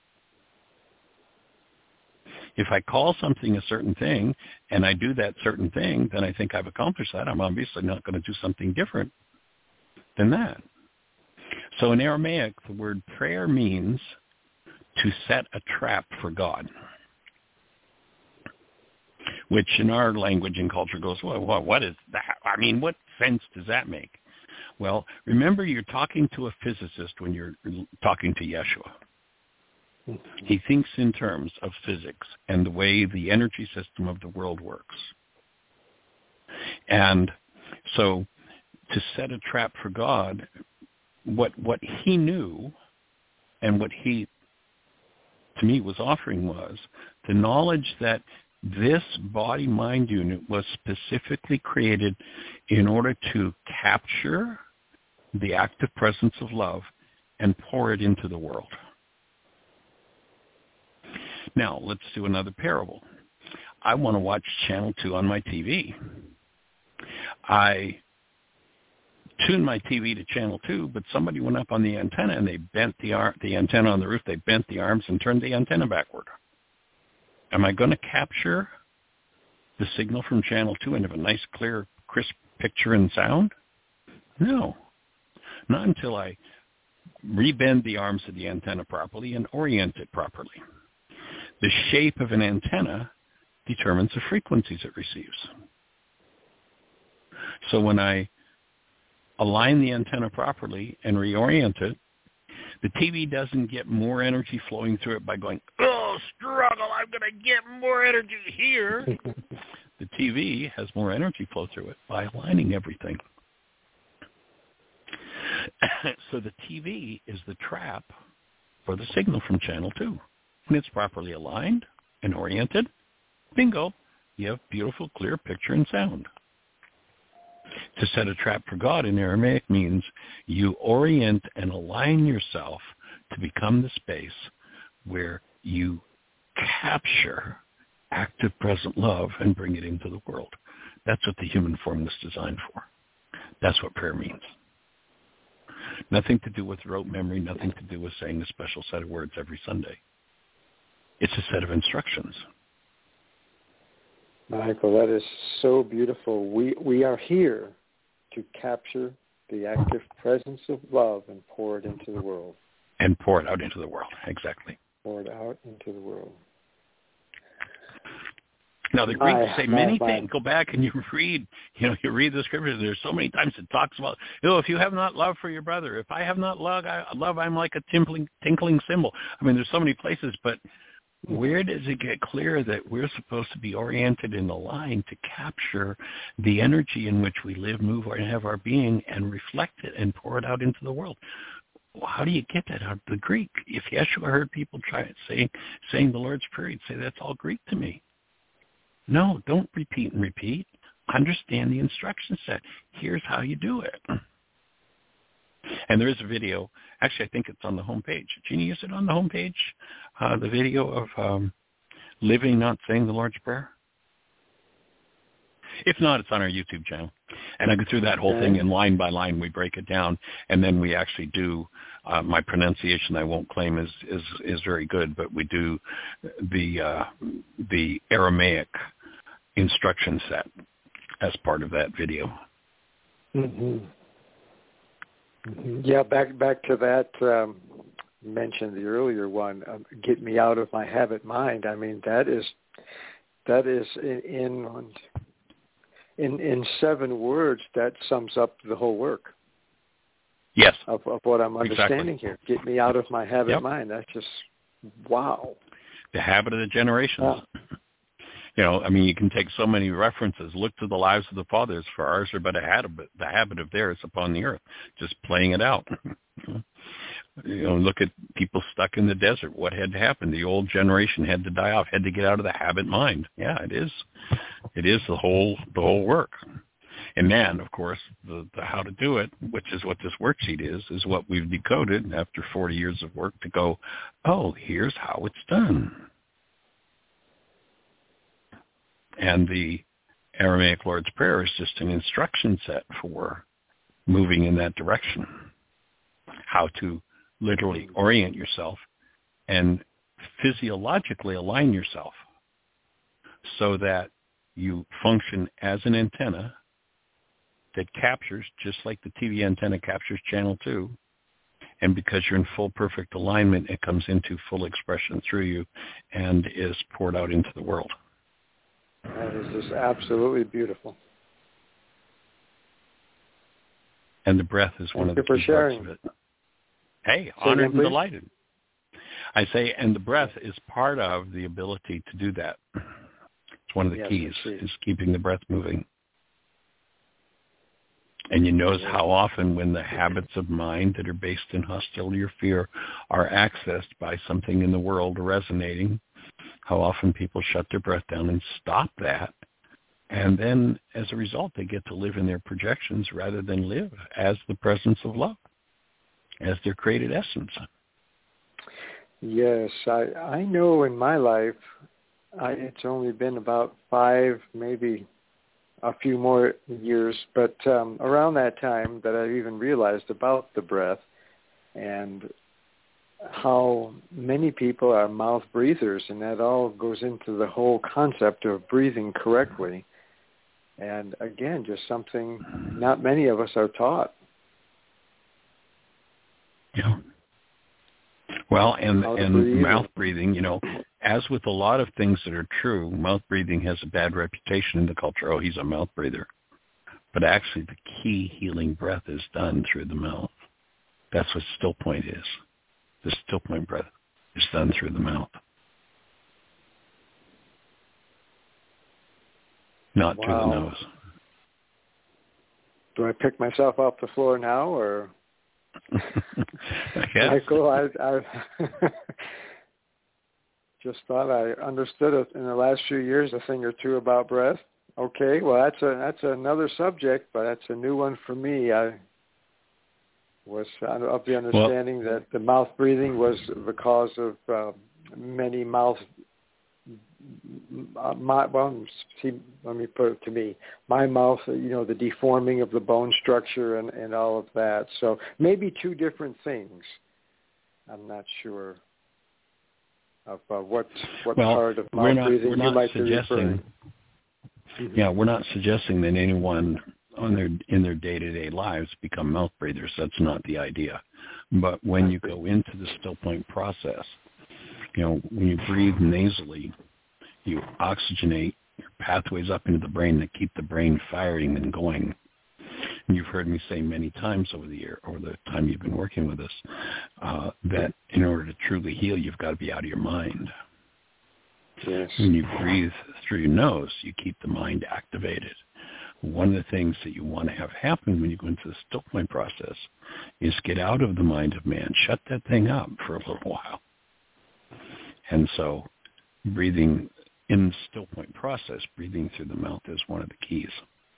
If I call something a certain thing and I do that certain thing, then I think I've accomplished that. I'm obviously not going to do something different than that. So in Aramaic, the word prayer means to set a trap for God, which in our language and culture goes, well, what is that? I mean, what sense does that make? Well, remember, you're talking to a physicist when you're talking to Yeshua. He thinks in terms of physics and the way the energy system of the world works. And so to set a trap for God, what what he knew and what he, to me, was offering was the knowledge that this body-mind unit was specifically created in order to capture the active presence of love and pour it into the world. Now, let's do another parable. I want to watch Channel two on my T V. I tuned my T V to Channel two, but somebody went up on the antenna and they bent the, ar- the antenna on the roof. They bent the arms and turned the antenna backward. Am I going to capture the signal from Channel two and have a nice, clear, crisp picture and sound? No. Not until I rebend the arms of the antenna properly and orient it properly. The shape of an antenna determines the frequencies it receives. So when I align the antenna properly and reorient it, the T V doesn't get more energy flowing through it by going, oh, struggle, I'm going to get more energy here. The T V has more energy flow through it by aligning everything. So the T V is the trap for the signal from Channel two. When it's properly aligned and oriented, bingo, you have beautiful, clear picture and sound. To set a trap for God in Aramaic means you orient and align yourself to become the space where you capture active present love and bring it into the world. That's what the human form was designed for. That's what prayer means. Nothing to do with rote memory, nothing to do with saying a special set of words every Sunday. It's a set of instructions. Michael, that is so beautiful. We we are here to capture the active presence of love and pour it into the world. And pour it out into the world, exactly. Pour it out into the world. Now, the Greeks my, say my, many my. things. Go back and you read, you know, you read the scriptures. There's so many times it talks about, you know, if you have not love for your brother, if I have not love, I, love I'm like a tinkling, tinkling cymbal. I mean, there's so many places, but where does it get clear that we're supposed to be oriented and aligned to capture the energy in which we live, move, and have our being and reflect it and pour it out into the world? Well, how do you get that out of the Greek? If Yeshua heard people try saying saying the Lord's Prayer, he'd say, that's all Greek to me. No, don't repeat and repeat. Understand the instruction set. Here's how you do it. And there is a video. Actually, I think it's on the homepage. Jeannie, is it on the homepage? Uh, the video of um, living, not saying the Lord's Prayer? If not, it's on our YouTube channel. And I go through that whole okay. thing, and line by line we break it down, and then we actually do uh, my pronunciation. I won't claim is, is is very good, but we do the uh, the Aramaic instruction set as part of that video. Mm-hmm. Mm-hmm. Yeah, back back to that. Um, mentioned the earlier one. Um, get me out of my habit mind. I mean, that is that is in. in In in seven words, that sums up the whole work. Yes. Of, of what I'm understanding exactly. here. Get me out of my habit yep. mind. That's just, wow. The habit of the generations. Oh. You know, I mean, you can take so many references. Look to the lives of the fathers, for ours are but a habit, the habit of theirs upon the earth, just playing it out. You know, look at people stuck in the desert. What had to happen? The old generation had to die off, had to get out of the habit mind. Yeah, it is. It is the whole the whole work. And then, of course, the, the how to do it, which is what this worksheet is, is what we've decoded after forty years of work to go, oh, here's how it's done. And the Aramaic Lord's Prayer is just an instruction set for moving in that direction, how to literally orient yourself and physiologically align yourself so that you function as an antenna that captures, just like the T V antenna captures channel two, and because you're in full perfect alignment, it comes into full expression through you and is poured out into the world. That is just absolutely beautiful. And the breath is one Thank of the you key for sharing. parts of it. Hey, Say honored again, and please. delighted. I say, and the breath is part of the ability to do that. It's one of the Yes, keys, indeed. is keeping the breath moving. And you notice how often when the habits of mind that are based in hostility or fear are accessed by something in the world resonating, how often people shut their breath down and stop that. And then as a result, they get to live in their projections rather than live as the presence of love, as their created essence. Yes, I, I know in my life, I, it's only been about five, maybe a few more years, but um, around that time that I even realized about the breath and how many people are mouth breathers, and that all goes into the whole concept of breathing correctly. And again, just something not many of us are taught. Yeah. Well, and How to and breathe. mouth breathing, you know, as with a lot of things that are true, mouth breathing has a bad reputation in the culture. Oh, he's a mouth breather. But actually the key healing breath is done through the mouth. That's what still point is. The still point breath is done through the mouth. Not Wow. through the nose. Do I pick myself off the floor now, or? I guess. Michael, I, I just thought I understood it in the last few years, a thing or two about breath. Okay, well, that's a that's another subject, but that's a new one for me. I was of the understanding well, that the mouth breathing was the cause of uh, many mouth. Uh, my, well, see, let me put it to me. My mouth, you know, the deforming of the bone structure and, and all of that. So maybe two different things. I'm not sure of uh, what what well, part of we're mouth not, breathing we're you not might suggesting, be referring. Yeah, we're not suggesting that anyone on their in their day-to-day lives become mouth breathers. That's not the idea. But when you go into the still point process, you know, when you breathe nasally, you oxygenate your pathways up into the brain that keep the brain firing and going. And you've heard me say many times over the year, over the time you've been working with us, uh, that in order to truly heal, you've got to be out of your mind. Yes. When you breathe through your nose, you keep the mind activated. One of the things that you want to have happen when you go into the still point process is get out of the mind of man, shut that thing up for a little while. And so breathing in the still point process, breathing through the mouth is one of the keys.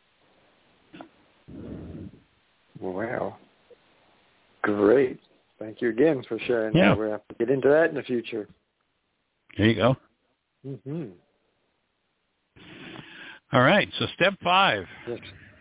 Wow. Great. Thank you again for sharing yeah. that. We'll have to get into that in the future. There you go. Mm-hmm. All right. So step five. Yes.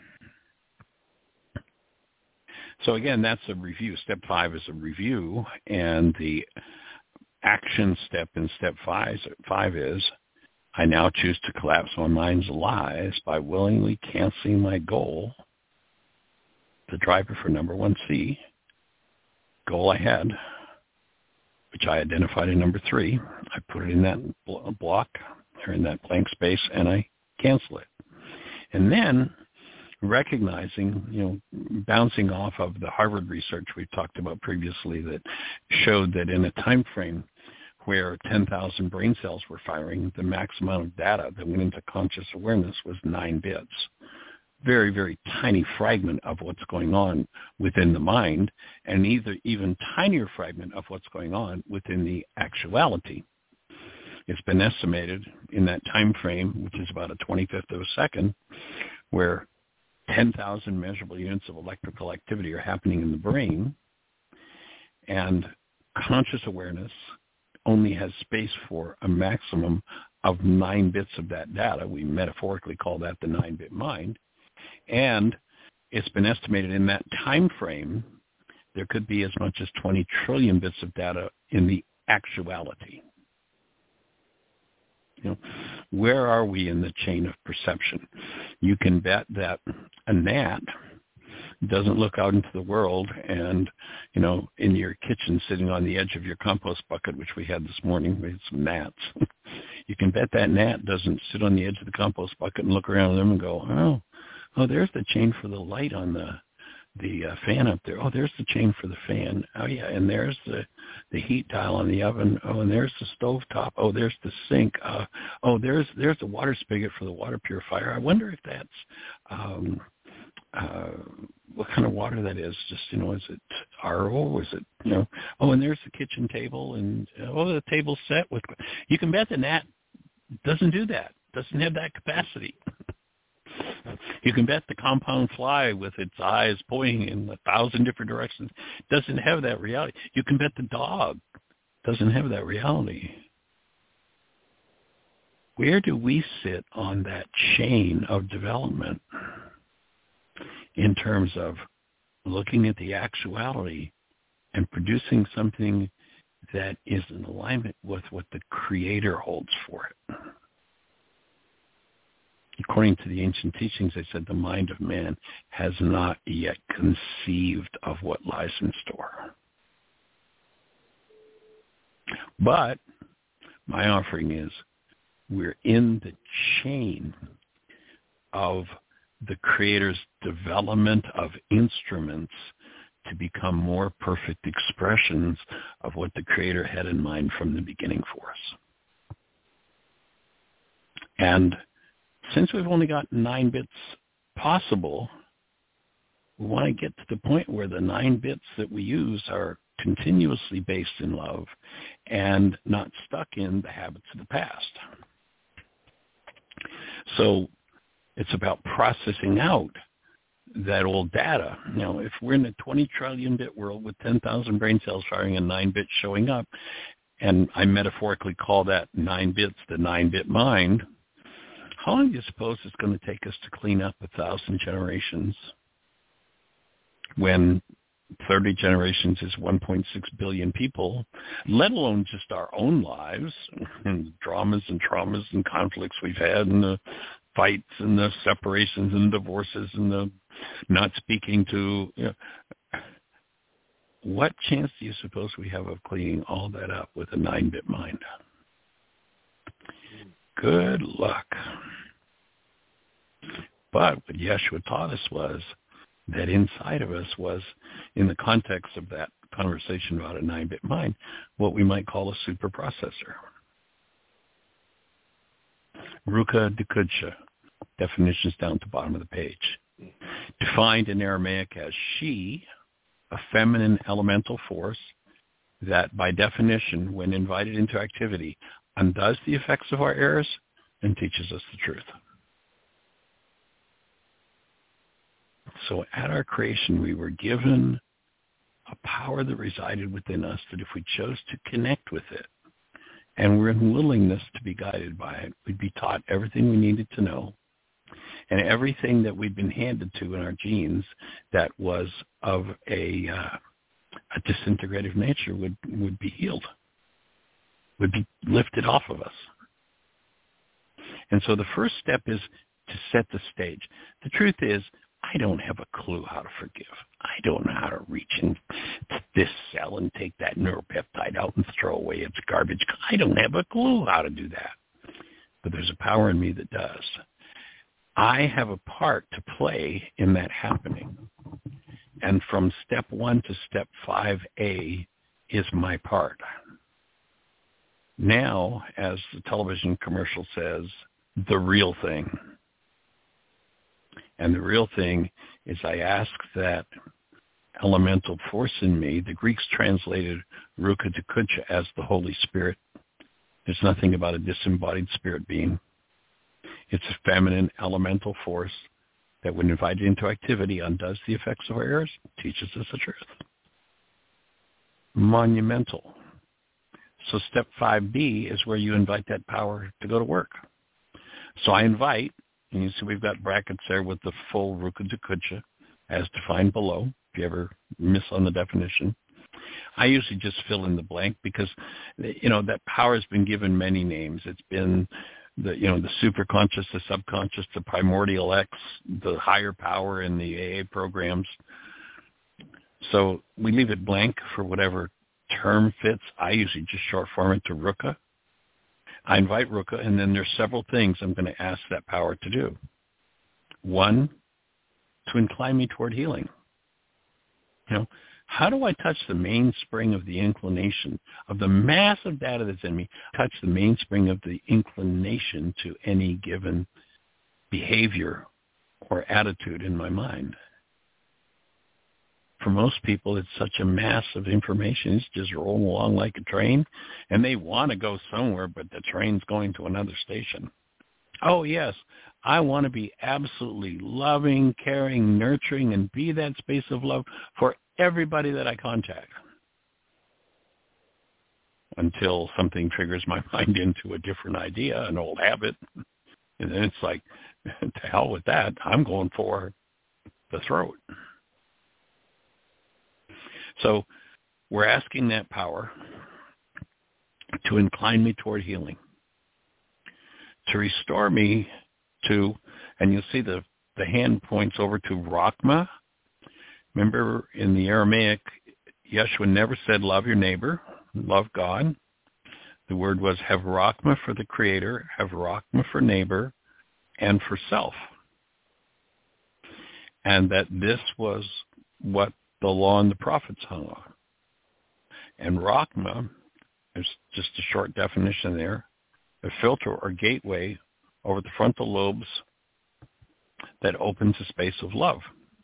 So again, that's a review. Step five is a review, and the action step in step five, five is, I now choose to collapse my mind's lies by willingly canceling my goal, the driver for number one C, goal I had, which I identified in number three. I put it in that block or in that blank space, and I cancel it. And then recognizing, you know, bouncing off of the Harvard research we talked about previously that showed that in a time frame where ten thousand brain cells were firing, the max amount of data that went into conscious awareness was nine bits. very, very tiny fragment of what's going on within the mind, and either even tinier fragment of what's going on within the actuality. It's been estimated in that time frame, which is about a twenty-fifth of a second, where ten thousand measurable units of electrical activity are happening in the brain, and conscious awareness only has space for a maximum of nine bits of that data. We metaphorically call that the nine-bit mind. And it's been estimated in that time frame there could be as much as twenty trillion bits of data in the actuality. You know, where are we in the chain of perception? You can bet that a gnat doesn't look out into the world and, you know, in your kitchen sitting on the edge of your compost bucket, which we had this morning, we had some gnats. You can bet that gnat doesn't sit on the edge of the compost bucket and look around them and go, oh, oh, there's the chain for the light on the the uh, fan up there. Oh, there's the chain for the fan. Oh, yeah, and there's the, the heat dial on the oven. Oh, and there's the stove top. Oh, there's the sink. Uh, oh, there's there's the water spigot for the water purifier. I wonder if that's um, uh, what kind of water that is. Just, you know, is it R O? Is it, you know, oh, and there's the kitchen table. And, oh, the table's set with, you can bet the gnat doesn't do that, doesn't have that capacity. You can bet the compound fly with its eyes pointing in a thousand different directions doesn't have that reality. You can bet the dog doesn't have that reality. Where do we sit on that chain of development in terms of looking at the actuality and producing something that is in alignment with what the Creator holds for it? According to the ancient teachings, they said the mind of man has not yet conceived of what lies in store. But my offering is we're in the chain of the Creator's development of instruments to become more perfect expressions of what the Creator had in mind from the beginning for us. And since we've only got nine bits possible, we want to get to the point where the nine bits that we use are continuously based in love and not stuck in the habits of the past. So it's about processing out that old data. You know, if we're in a twenty trillion bit world with ten thousand brain cells firing and nine bits showing up, and I metaphorically call that nine bits the nine-bit mind, how long do you suppose it's going to take us to clean up a thousand generations when thirty generations is one point six billion people, let alone just our own lives and the dramas and traumas and conflicts we've had and the fights and the separations and divorces and the not speaking to, you know, what chance do you suppose we have of cleaning all that up with a nine-bit mind? Good luck. But what Yeshua taught us was that inside of us was, in the context of that conversation about a nine-bit mind, what we might call a super processor. Ruka Dekudsha, definitions down at the bottom of the page. Defined in Aramaic as she, a feminine elemental force that by definition, when invited into activity, undoes the effects of our errors and teaches us the truth. So at our creation, we were given a power that resided within us that if we chose to connect with it and we're in willingness to be guided by it, we'd be taught everything we needed to know, and everything that we'd been handed to in our genes that was of a, uh, a disintegrative nature would, would be healed, would be lifted off of us. And so the first step is to set the stage. The truth is, I don't have a clue how to forgive. I don't know how to reach into this cell and take that neuropeptide out and throw away its garbage. I don't have a clue how to do that. But there's a power in me that does. I have a part to play in that happening. And from step one to step five A is my part. Now, as the television commercial says, the real thing. And the real thing is I ask that elemental force in me. The Greeks translated Ruka Dekucha as the Holy Spirit. There's nothing about a disembodied spirit being. It's a feminine elemental force that, when invited into activity, undoes the effects of our errors, teaches us the truth. Monumental. So step five B is where you invite that power to go to work. So I invite, and you see we've got brackets there with the full Ruka Dekucha as defined below, if you ever miss on the definition. I usually just fill in the blank because, you know, that power has been given many names. It's been the, you know, the superconscious, the subconscious, the primordial X, the higher power in the A A programs. So we leave it blank for whatever term fits. I usually just short form it to Ruka. I invite Ruka, and then there's several things I'm going to ask that power to do. One, to incline me toward healing. You know, how do I touch the mainspring of the inclination of the massive data that's in me, touch the mainspring of the inclination to any given behavior or attitude in my mind? For most people, it's such a mass of information. It's just rolling along like a train, and they want to go somewhere, but the train's going to another station. Oh, yes, I want to be absolutely loving, caring, nurturing, and be that space of love for everybody that I contact, until something triggers my mind into a different idea, an old habit. And then it's like, to hell with that. I'm going for the throat. So we're asking that power to incline me toward healing, to restore me to, and you'll see the, the hand points over to Rachma. Remember, in the Aramaic, Yeshua never said, love your neighbor, love God. The word was have Rachma for the Creator, have Rachma for neighbor, and for self. And that this was what the law and the prophets hung on. And Rachma, there's just a short definition there, a filter or gateway over the frontal lobes that opens a space of love.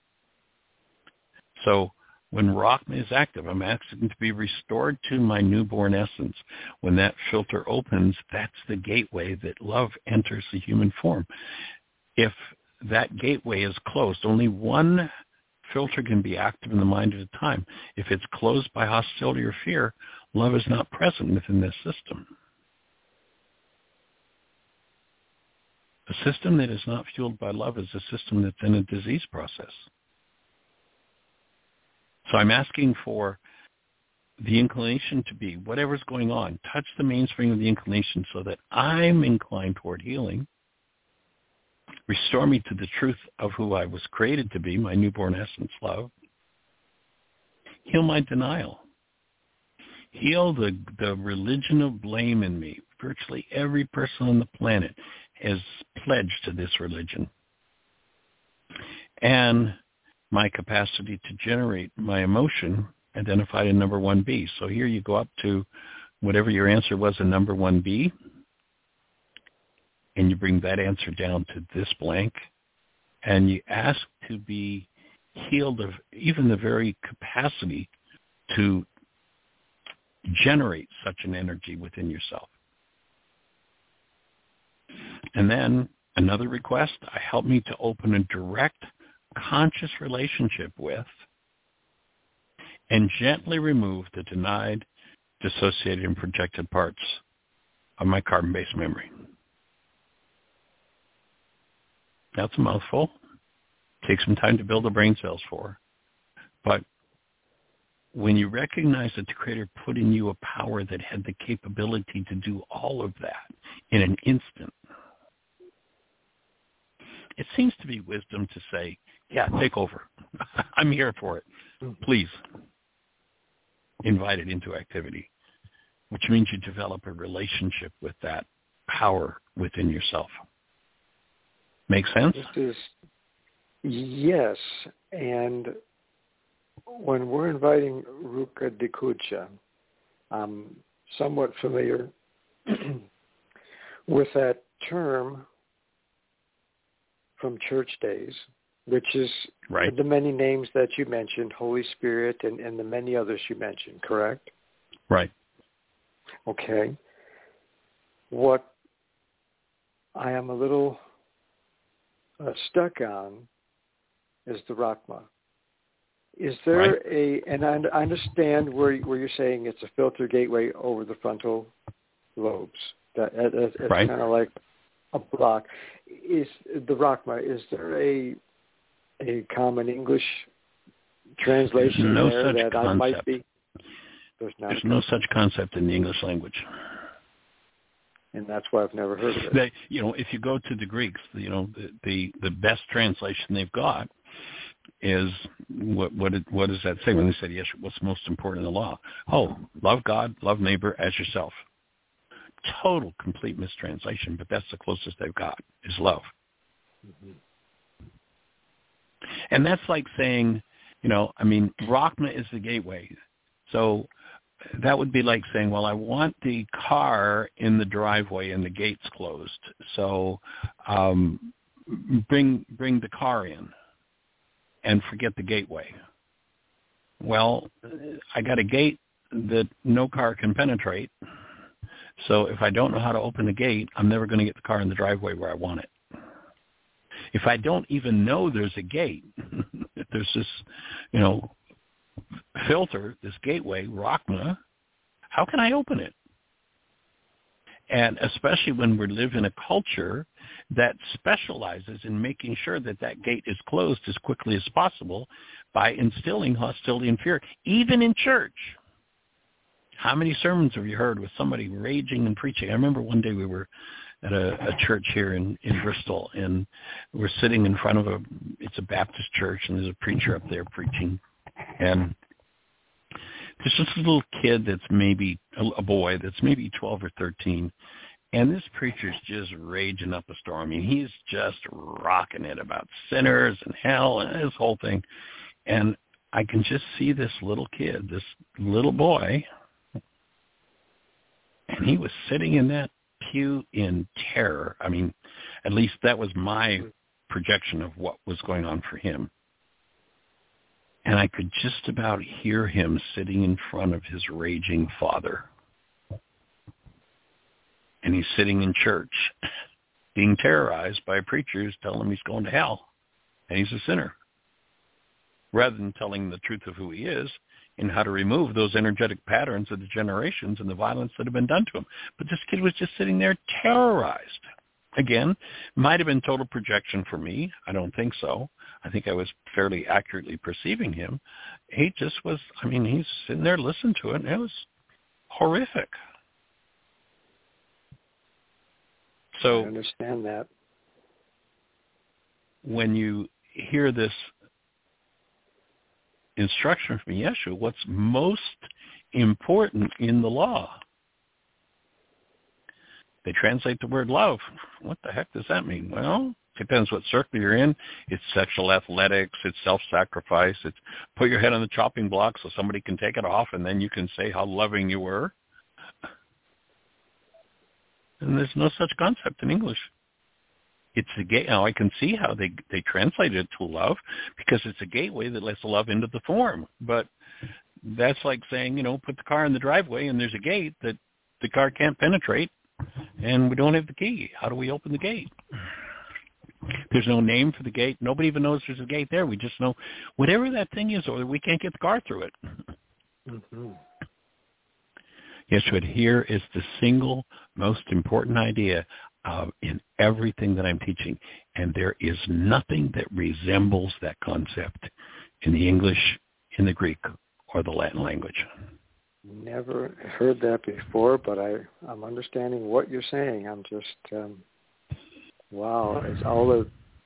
So when Rachma is active, I'm asking to be restored to my newborn essence. When that filter opens, that's the gateway that love enters the human form. If that gateway is closed, only one filter can be active in the mind at a time. If it's closed by hostility or fear, love is not present within this system. A system that is not fueled by love is a system that's in a disease process. So I'm asking for the inclination to be, whatever's going on, touch the mainspring of the inclination so that I'm inclined toward healing. Restore me to the truth of who I was created to be, my newborn essence, love. Heal my denial. Heal the, the religion of blame in me. Virtually every person on the planet is pledged to this religion. And my capacity to generate my emotion identified in number one B. So here you go up to whatever your answer was in number one B, and you bring that answer down to this blank, and you ask to be healed of even the very capacity to generate such an energy within yourself. And then another request, help me to open a direct conscious relationship with and gently remove the denied, dissociated, and projected parts of my carbon-based memory. That's a mouthful. Takes some time to build the brain cells for. But when you recognize that the Creator put in you a power that had the capability to do all of that in an instant, it seems to be wisdom to say, yeah, take over. I'm here for it. Please invite it into activity, which means you develop a relationship with that power within yourself. Make sense? This is, yes. And when we're inviting Ruka Dekucha, I'm somewhat familiar with that term from church days, which is right. the many names that you mentioned, Holy Spirit and, and the many others you mentioned, correct? Right. Okay. What I am a little uh, stuck on is the Rachma. Is there right. a, and I understand where where you're saying it's a filter gateway over the frontal lobes. That it's right. kind of like a block. Is the Rachma? Is there a a common English translation no there such that concept. I might be? There's not. There's no such concept in the English language. And that's why I've never heard of it. They, you know, if you go to the Greeks, you know, the the, the best translation they've got is what what it, what does that say when they say, yes, what's most important in the law? Oh, love God, love neighbor as yourself. Total, complete mistranslation, but that's the closest they've got is love. Mm-hmm. And that's like saying, you know, I mean, Rachma is the gateway. So that would be like saying, well, I want the car in the driveway and the gate's closed. So um, bring bring the car in and forget the gateway. Well, I got a gate that no car can penetrate. So if I don't know how to open the gate, I'm never going to get the car in the driveway where I want it. If I don't even know there's a gate, if there's this, you know, filter, this gateway, Rachma, how can I open it? And especially when we live in a culture that specializes in making sure that that gate is closed as quickly as possible by instilling hostility and fear, even in church. How many sermons have you heard with somebody raging and preaching? I remember one day we were at a, a church here in, in Bristol, and we're sitting in front of a, it's a Baptist church, and there's a preacher up there preaching. And there's this little kid that's maybe, a, a boy that's maybe twelve or thirteen, and this preacher's just raging up a storm. I mean, he's just rocking it about sinners and hell and this whole thing. And I can just see this little kid, this little boy, and he was sitting in that pew in terror. I mean, at least that was my projection of what was going on for him. And I could just about hear him sitting in front of his raging father. And he's sitting in church, being terrorized by preachers telling him he's going to hell and he's a sinner, rather than telling the truth of who he is and how to remove those energetic patterns of the generations and the violence that have been done to him. But this kid was just sitting there terrorized. Again, might have been total projection for me. I don't think so. I think I was fairly accurately perceiving him. He just was, I mean, he's sitting there listening to it, and it was horrific. So I understand that. When you hear this instruction from Yeshua, what's most important in the law? They translate the word love. What the heck does that mean? Well, it depends what circle you're in. It's sexual athletics. It's self-sacrifice. It's put your head on the chopping block so somebody can take it off, and then you can say how loving you were. And there's no such concept in English. It's a gate. Now I can see how they they translate it to love, because it's a gateway that lets love into the form. But that's like saying, you know, put the car in the driveway and there's a gate that the car can't penetrate, and we don't have the key. How do we open the gate? There's no name for the gate. Nobody even knows there's a gate there. We just know whatever that thing is, or we can't get the car through it. Mm-hmm. Yeshua, here is the single most important idea uh, in everything that I'm teaching, and there is nothing that resembles that concept in the English, in the Greek, or the Latin language. Never heard that before, but I, I'm understanding what you're saying. I'm just, um, wow, it's all the,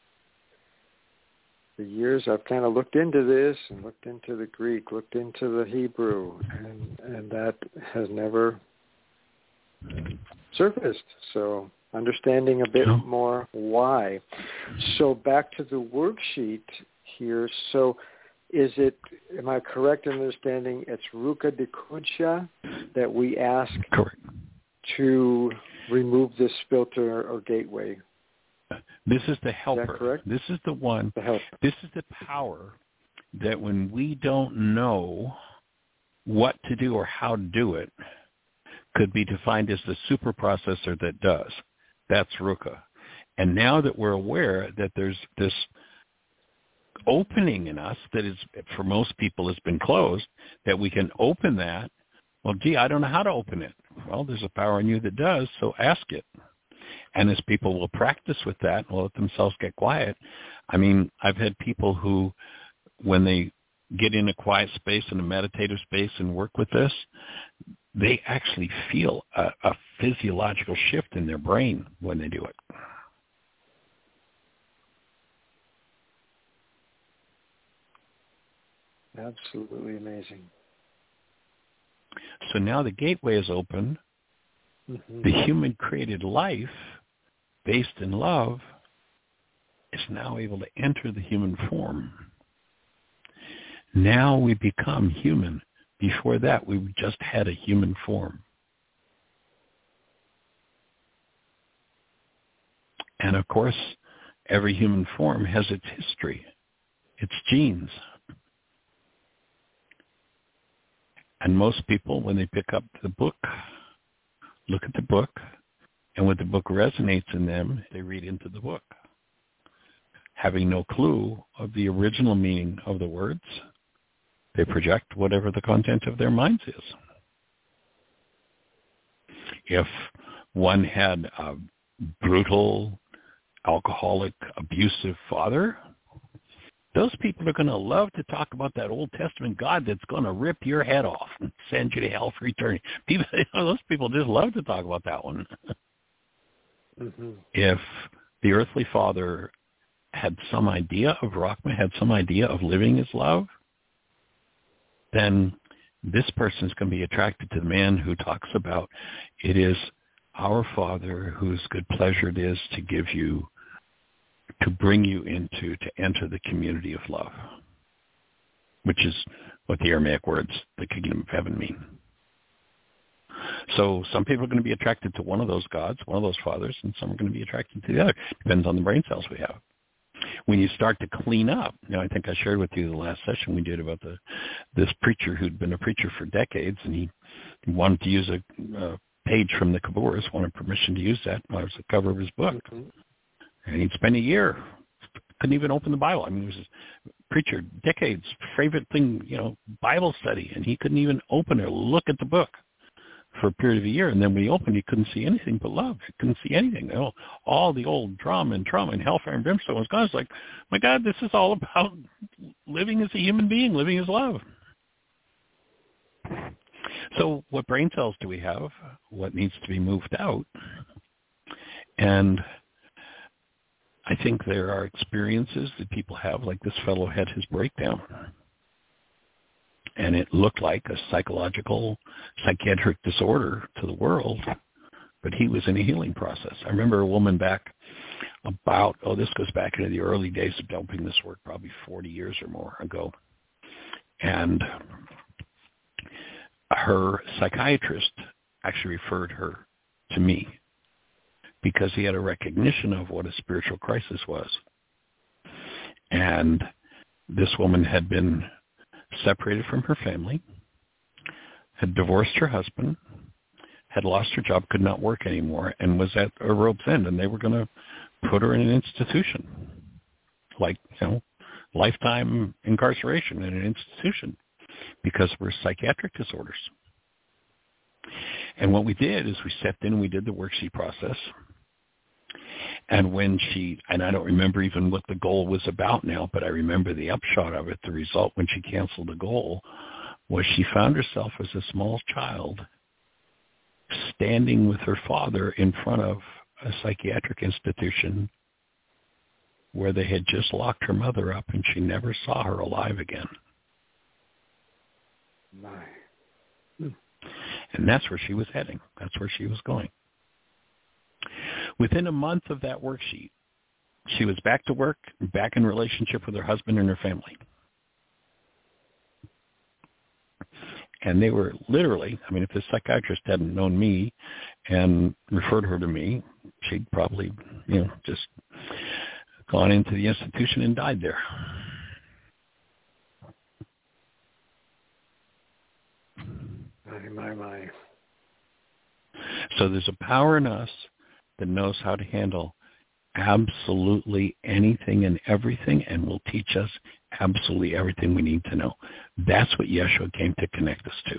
the years I've kind of looked into this and looked into the Greek, looked into the Hebrew, and, and that has never surfaced. So understanding a bit more why. So back to the worksheet here. So is it, am I correct in understanding it's Ruka de Kudsha that we ask Correct. to remove this filter or gateway This is the helper. Is that correct? This is the one. The helper. This is the power that when we don't know what to do or how to do it, could be defined as the super processor that does. That's Ruka. And now that we're aware that there's this opening in us that is, for most people, has been closed, that we can open that. Well, gee, I don't know how to open it. Well, there's a power in you that does, so ask it. And as people will practice with that and will let themselves get quiet, I mean, I've had people who, when they get in a quiet space, in a meditative space and work with this, they actually feel a, a physiological shift in their brain when they do it. Absolutely amazing. So now the gateway is open. Mm-hmm. The human-created life, based in love, is now able to enter the human form. Now we become human. Before that, we just had a human form. And of course, every human form has its history, its genes. And most people, when they pick up the book, look at the book, and when the book resonates in them, they read into the book, having no clue of the original meaning of the words. They project whatever the content of their minds is. If one had a brutal, alcoholic, abusive father, those people are going to love to talk about that Old Testament God that's going to rip your head off and send you to hell for eternity. People, you know, those people just love to talk about that one. Mm-hmm. If the earthly father had some idea of Rahma, had some idea of living as love, then this person is going to be attracted to the man who talks about it is our Father whose good pleasure it is to give you, to bring you into, to enter the community of love, which is what the Aramaic words, the kingdom of heaven, mean. So some people are going to be attracted to one of those gods, one of those fathers, and some are going to be attracted to the other. Depends on the brain cells we have. When you start to clean up, you know, I think I shared with you the last session we did about the this preacher who'd been a preacher for decades, and he wanted to use a, a page from the Kabbalah, wanted permission to use that. Well, it was the cover of his book. Mm-hmm. And he'd spend a year, couldn't even open the Bible. I mean, he was a preacher, decades, favorite thing, you know, Bible study, and he couldn't even open or look at the book for a period of a year. And then when he opened, he couldn't see anything but love. He couldn't see anything. All, all the old drama and trauma and hellfire and brimstone was gone. It's like, my God, this is all about living as a human being, living as love. So what brain cells do we have? What needs to be moved out? And I think there are experiences that people have, like this fellow had his breakdown. And it looked like a psychological, psychiatric disorder to the world, but he was in a healing process. I remember a woman back about, oh, this goes back into the early days of developing this work, probably forty years or more ago. And her psychiatrist actually referred her to me because he had a recognition of what a spiritual crisis was. And this woman had been separated from her family, had divorced her husband, had lost her job, could not work anymore, and was at a rope's end, and they were going to put her in an institution, like, you know, lifetime incarceration in an institution because of her psychiatric disorders. And what we did is we stepped in and we did the worksheet process. And when she, and I don't remember even what the goal was about now, but I remember the upshot of it. The result when she canceled the goal was she found herself as a small child standing with her father in front of a psychiatric institution where they had just locked her mother up and she never saw her alive again. My. Hmm. And that's where she was heading. That's where she was going. Within a month of that worksheet, she was back to work, back in relationship with her husband and her family. And they were literally, I mean, if this psychiatrist hadn't known me and referred her to me, she'd probably, you know, just gone into the institution and died there. My, my, my. So there's a power in us that knows how to handle absolutely anything and everything and will teach us absolutely everything we need to know. That's what Yeshua came to connect us to.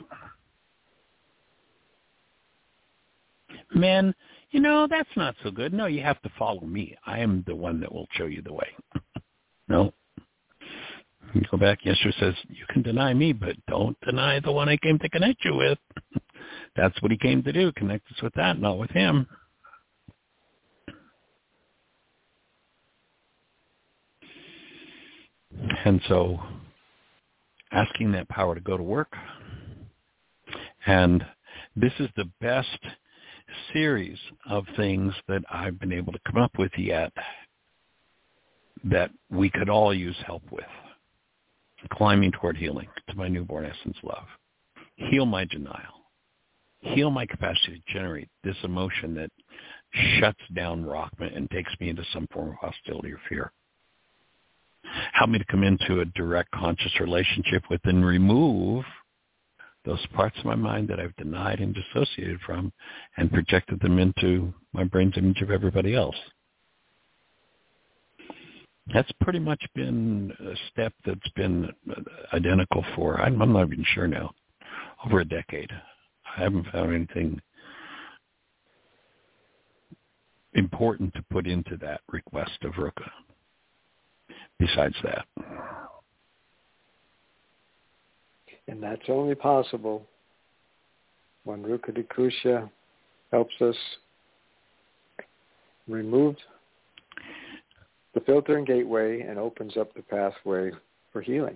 Men, you know, that's not so good. No, you have to follow me. I am the one that will show you the way. No. You go back, Yeshua says, you can deny me, but don't deny the one I came to connect you with. That's what he came to do, connect us with that, not with him. And so asking that power to go to work. And this is the best series of things that I've been able to come up with yet that we could all use help with. Climbing toward healing to my newborn essence love. Heal my denial. Heal my capacity to generate this emotion that shuts down Rockman and takes me into some form of hostility or fear. Help me to come into a direct conscious relationship with and remove those parts of my mind that I've denied and dissociated from and projected them into my brain's image of everybody else. That's pretty much been a step that's been identical for, I'm, I'm not even sure now, over a decade. I haven't found anything important to put into that request of Ruka besides that. And that's only possible when Ruka Dikusha helps us remove the filter and gateway and opens up the pathway for healing.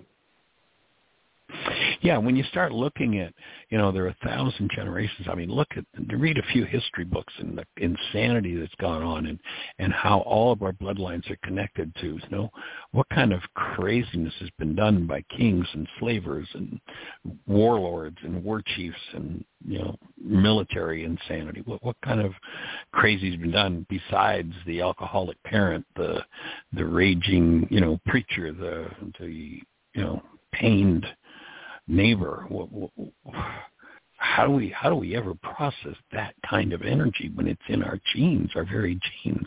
Yeah, when you start looking at, you know, there are a thousand generations. I mean, look at, read a few history books and the insanity that's gone on and, and how all of our bloodlines are connected to, you know, what kind of craziness has been done by kings and slavers and warlords and war chiefs and, you know, military insanity. What, what kind of crazy has been done besides the alcoholic parent, the, the raging, you know, preacher, the, the, you know, pained neighbor? How do we how do we ever process that kind of energy when it's in our genes, our very genes?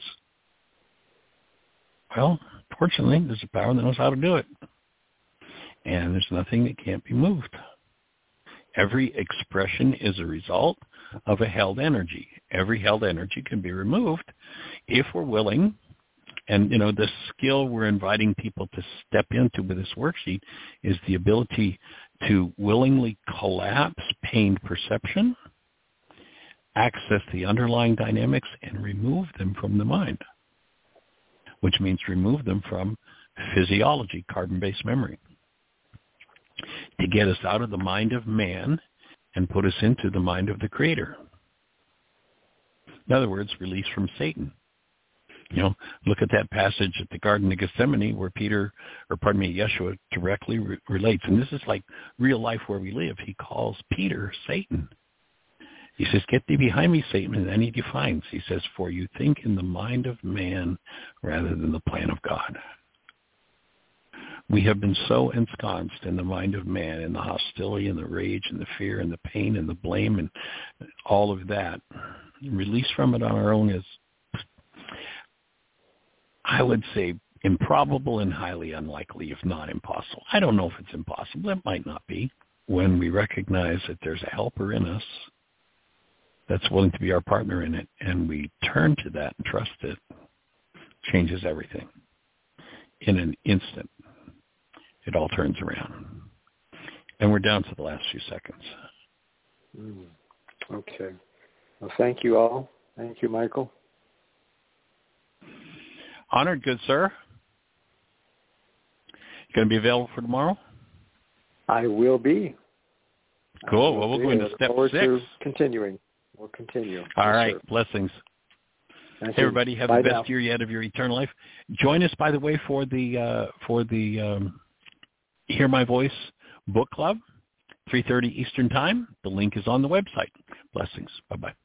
Well, fortunately, there's a power that knows how to do it. And there's nothing that can't be moved. Every expression is a result of a held energy. Every held energy can be removed if we're willing. And, you know, the skill we're inviting people to step into with this worksheet is the ability to willingly collapse pained perception, access the underlying dynamics, and remove them from the mind, which means remove them from physiology, carbon-based memory, to get us out of the mind of man and put us into the mind of the Creator. In other words, release from Satan. You know, look at that passage at the Garden of Gethsemane where Peter, or pardon me, Yeshua directly re- relates. And this is like real life where we live. He calls Peter Satan. He says, get thee behind me, Satan. And then he defines. He says, for you think in the mind of man rather than the plan of God. We have been so ensconced in the mind of man, in the hostility and the rage and the fear and the pain and the blame and all of that. Release from it on our own is, I would say, improbable and highly unlikely, if not impossible. I don't know if it's impossible. It might not be. When we recognize that there's a helper in us that's willing to be our partner in it, and we turn to that and trust it, changes everything. In an instant, it all turns around. And we're down to the last few seconds. Mm. Okay. Well, thank you all. Thank you, Michael. Honored, good sir. Going to be available for tomorrow? I will be. Cool. Will well, we'll be. go into step forward six. To continuing. We'll continue. All yes, right. Sir. Blessings. Thank hey, you. everybody. Have Bye the now. best year yet of your eternal life. Join us, by the way, for the uh, for the um, Hear My Voice book club, three thirty Eastern Time. The link is on the website. Blessings. Bye-bye.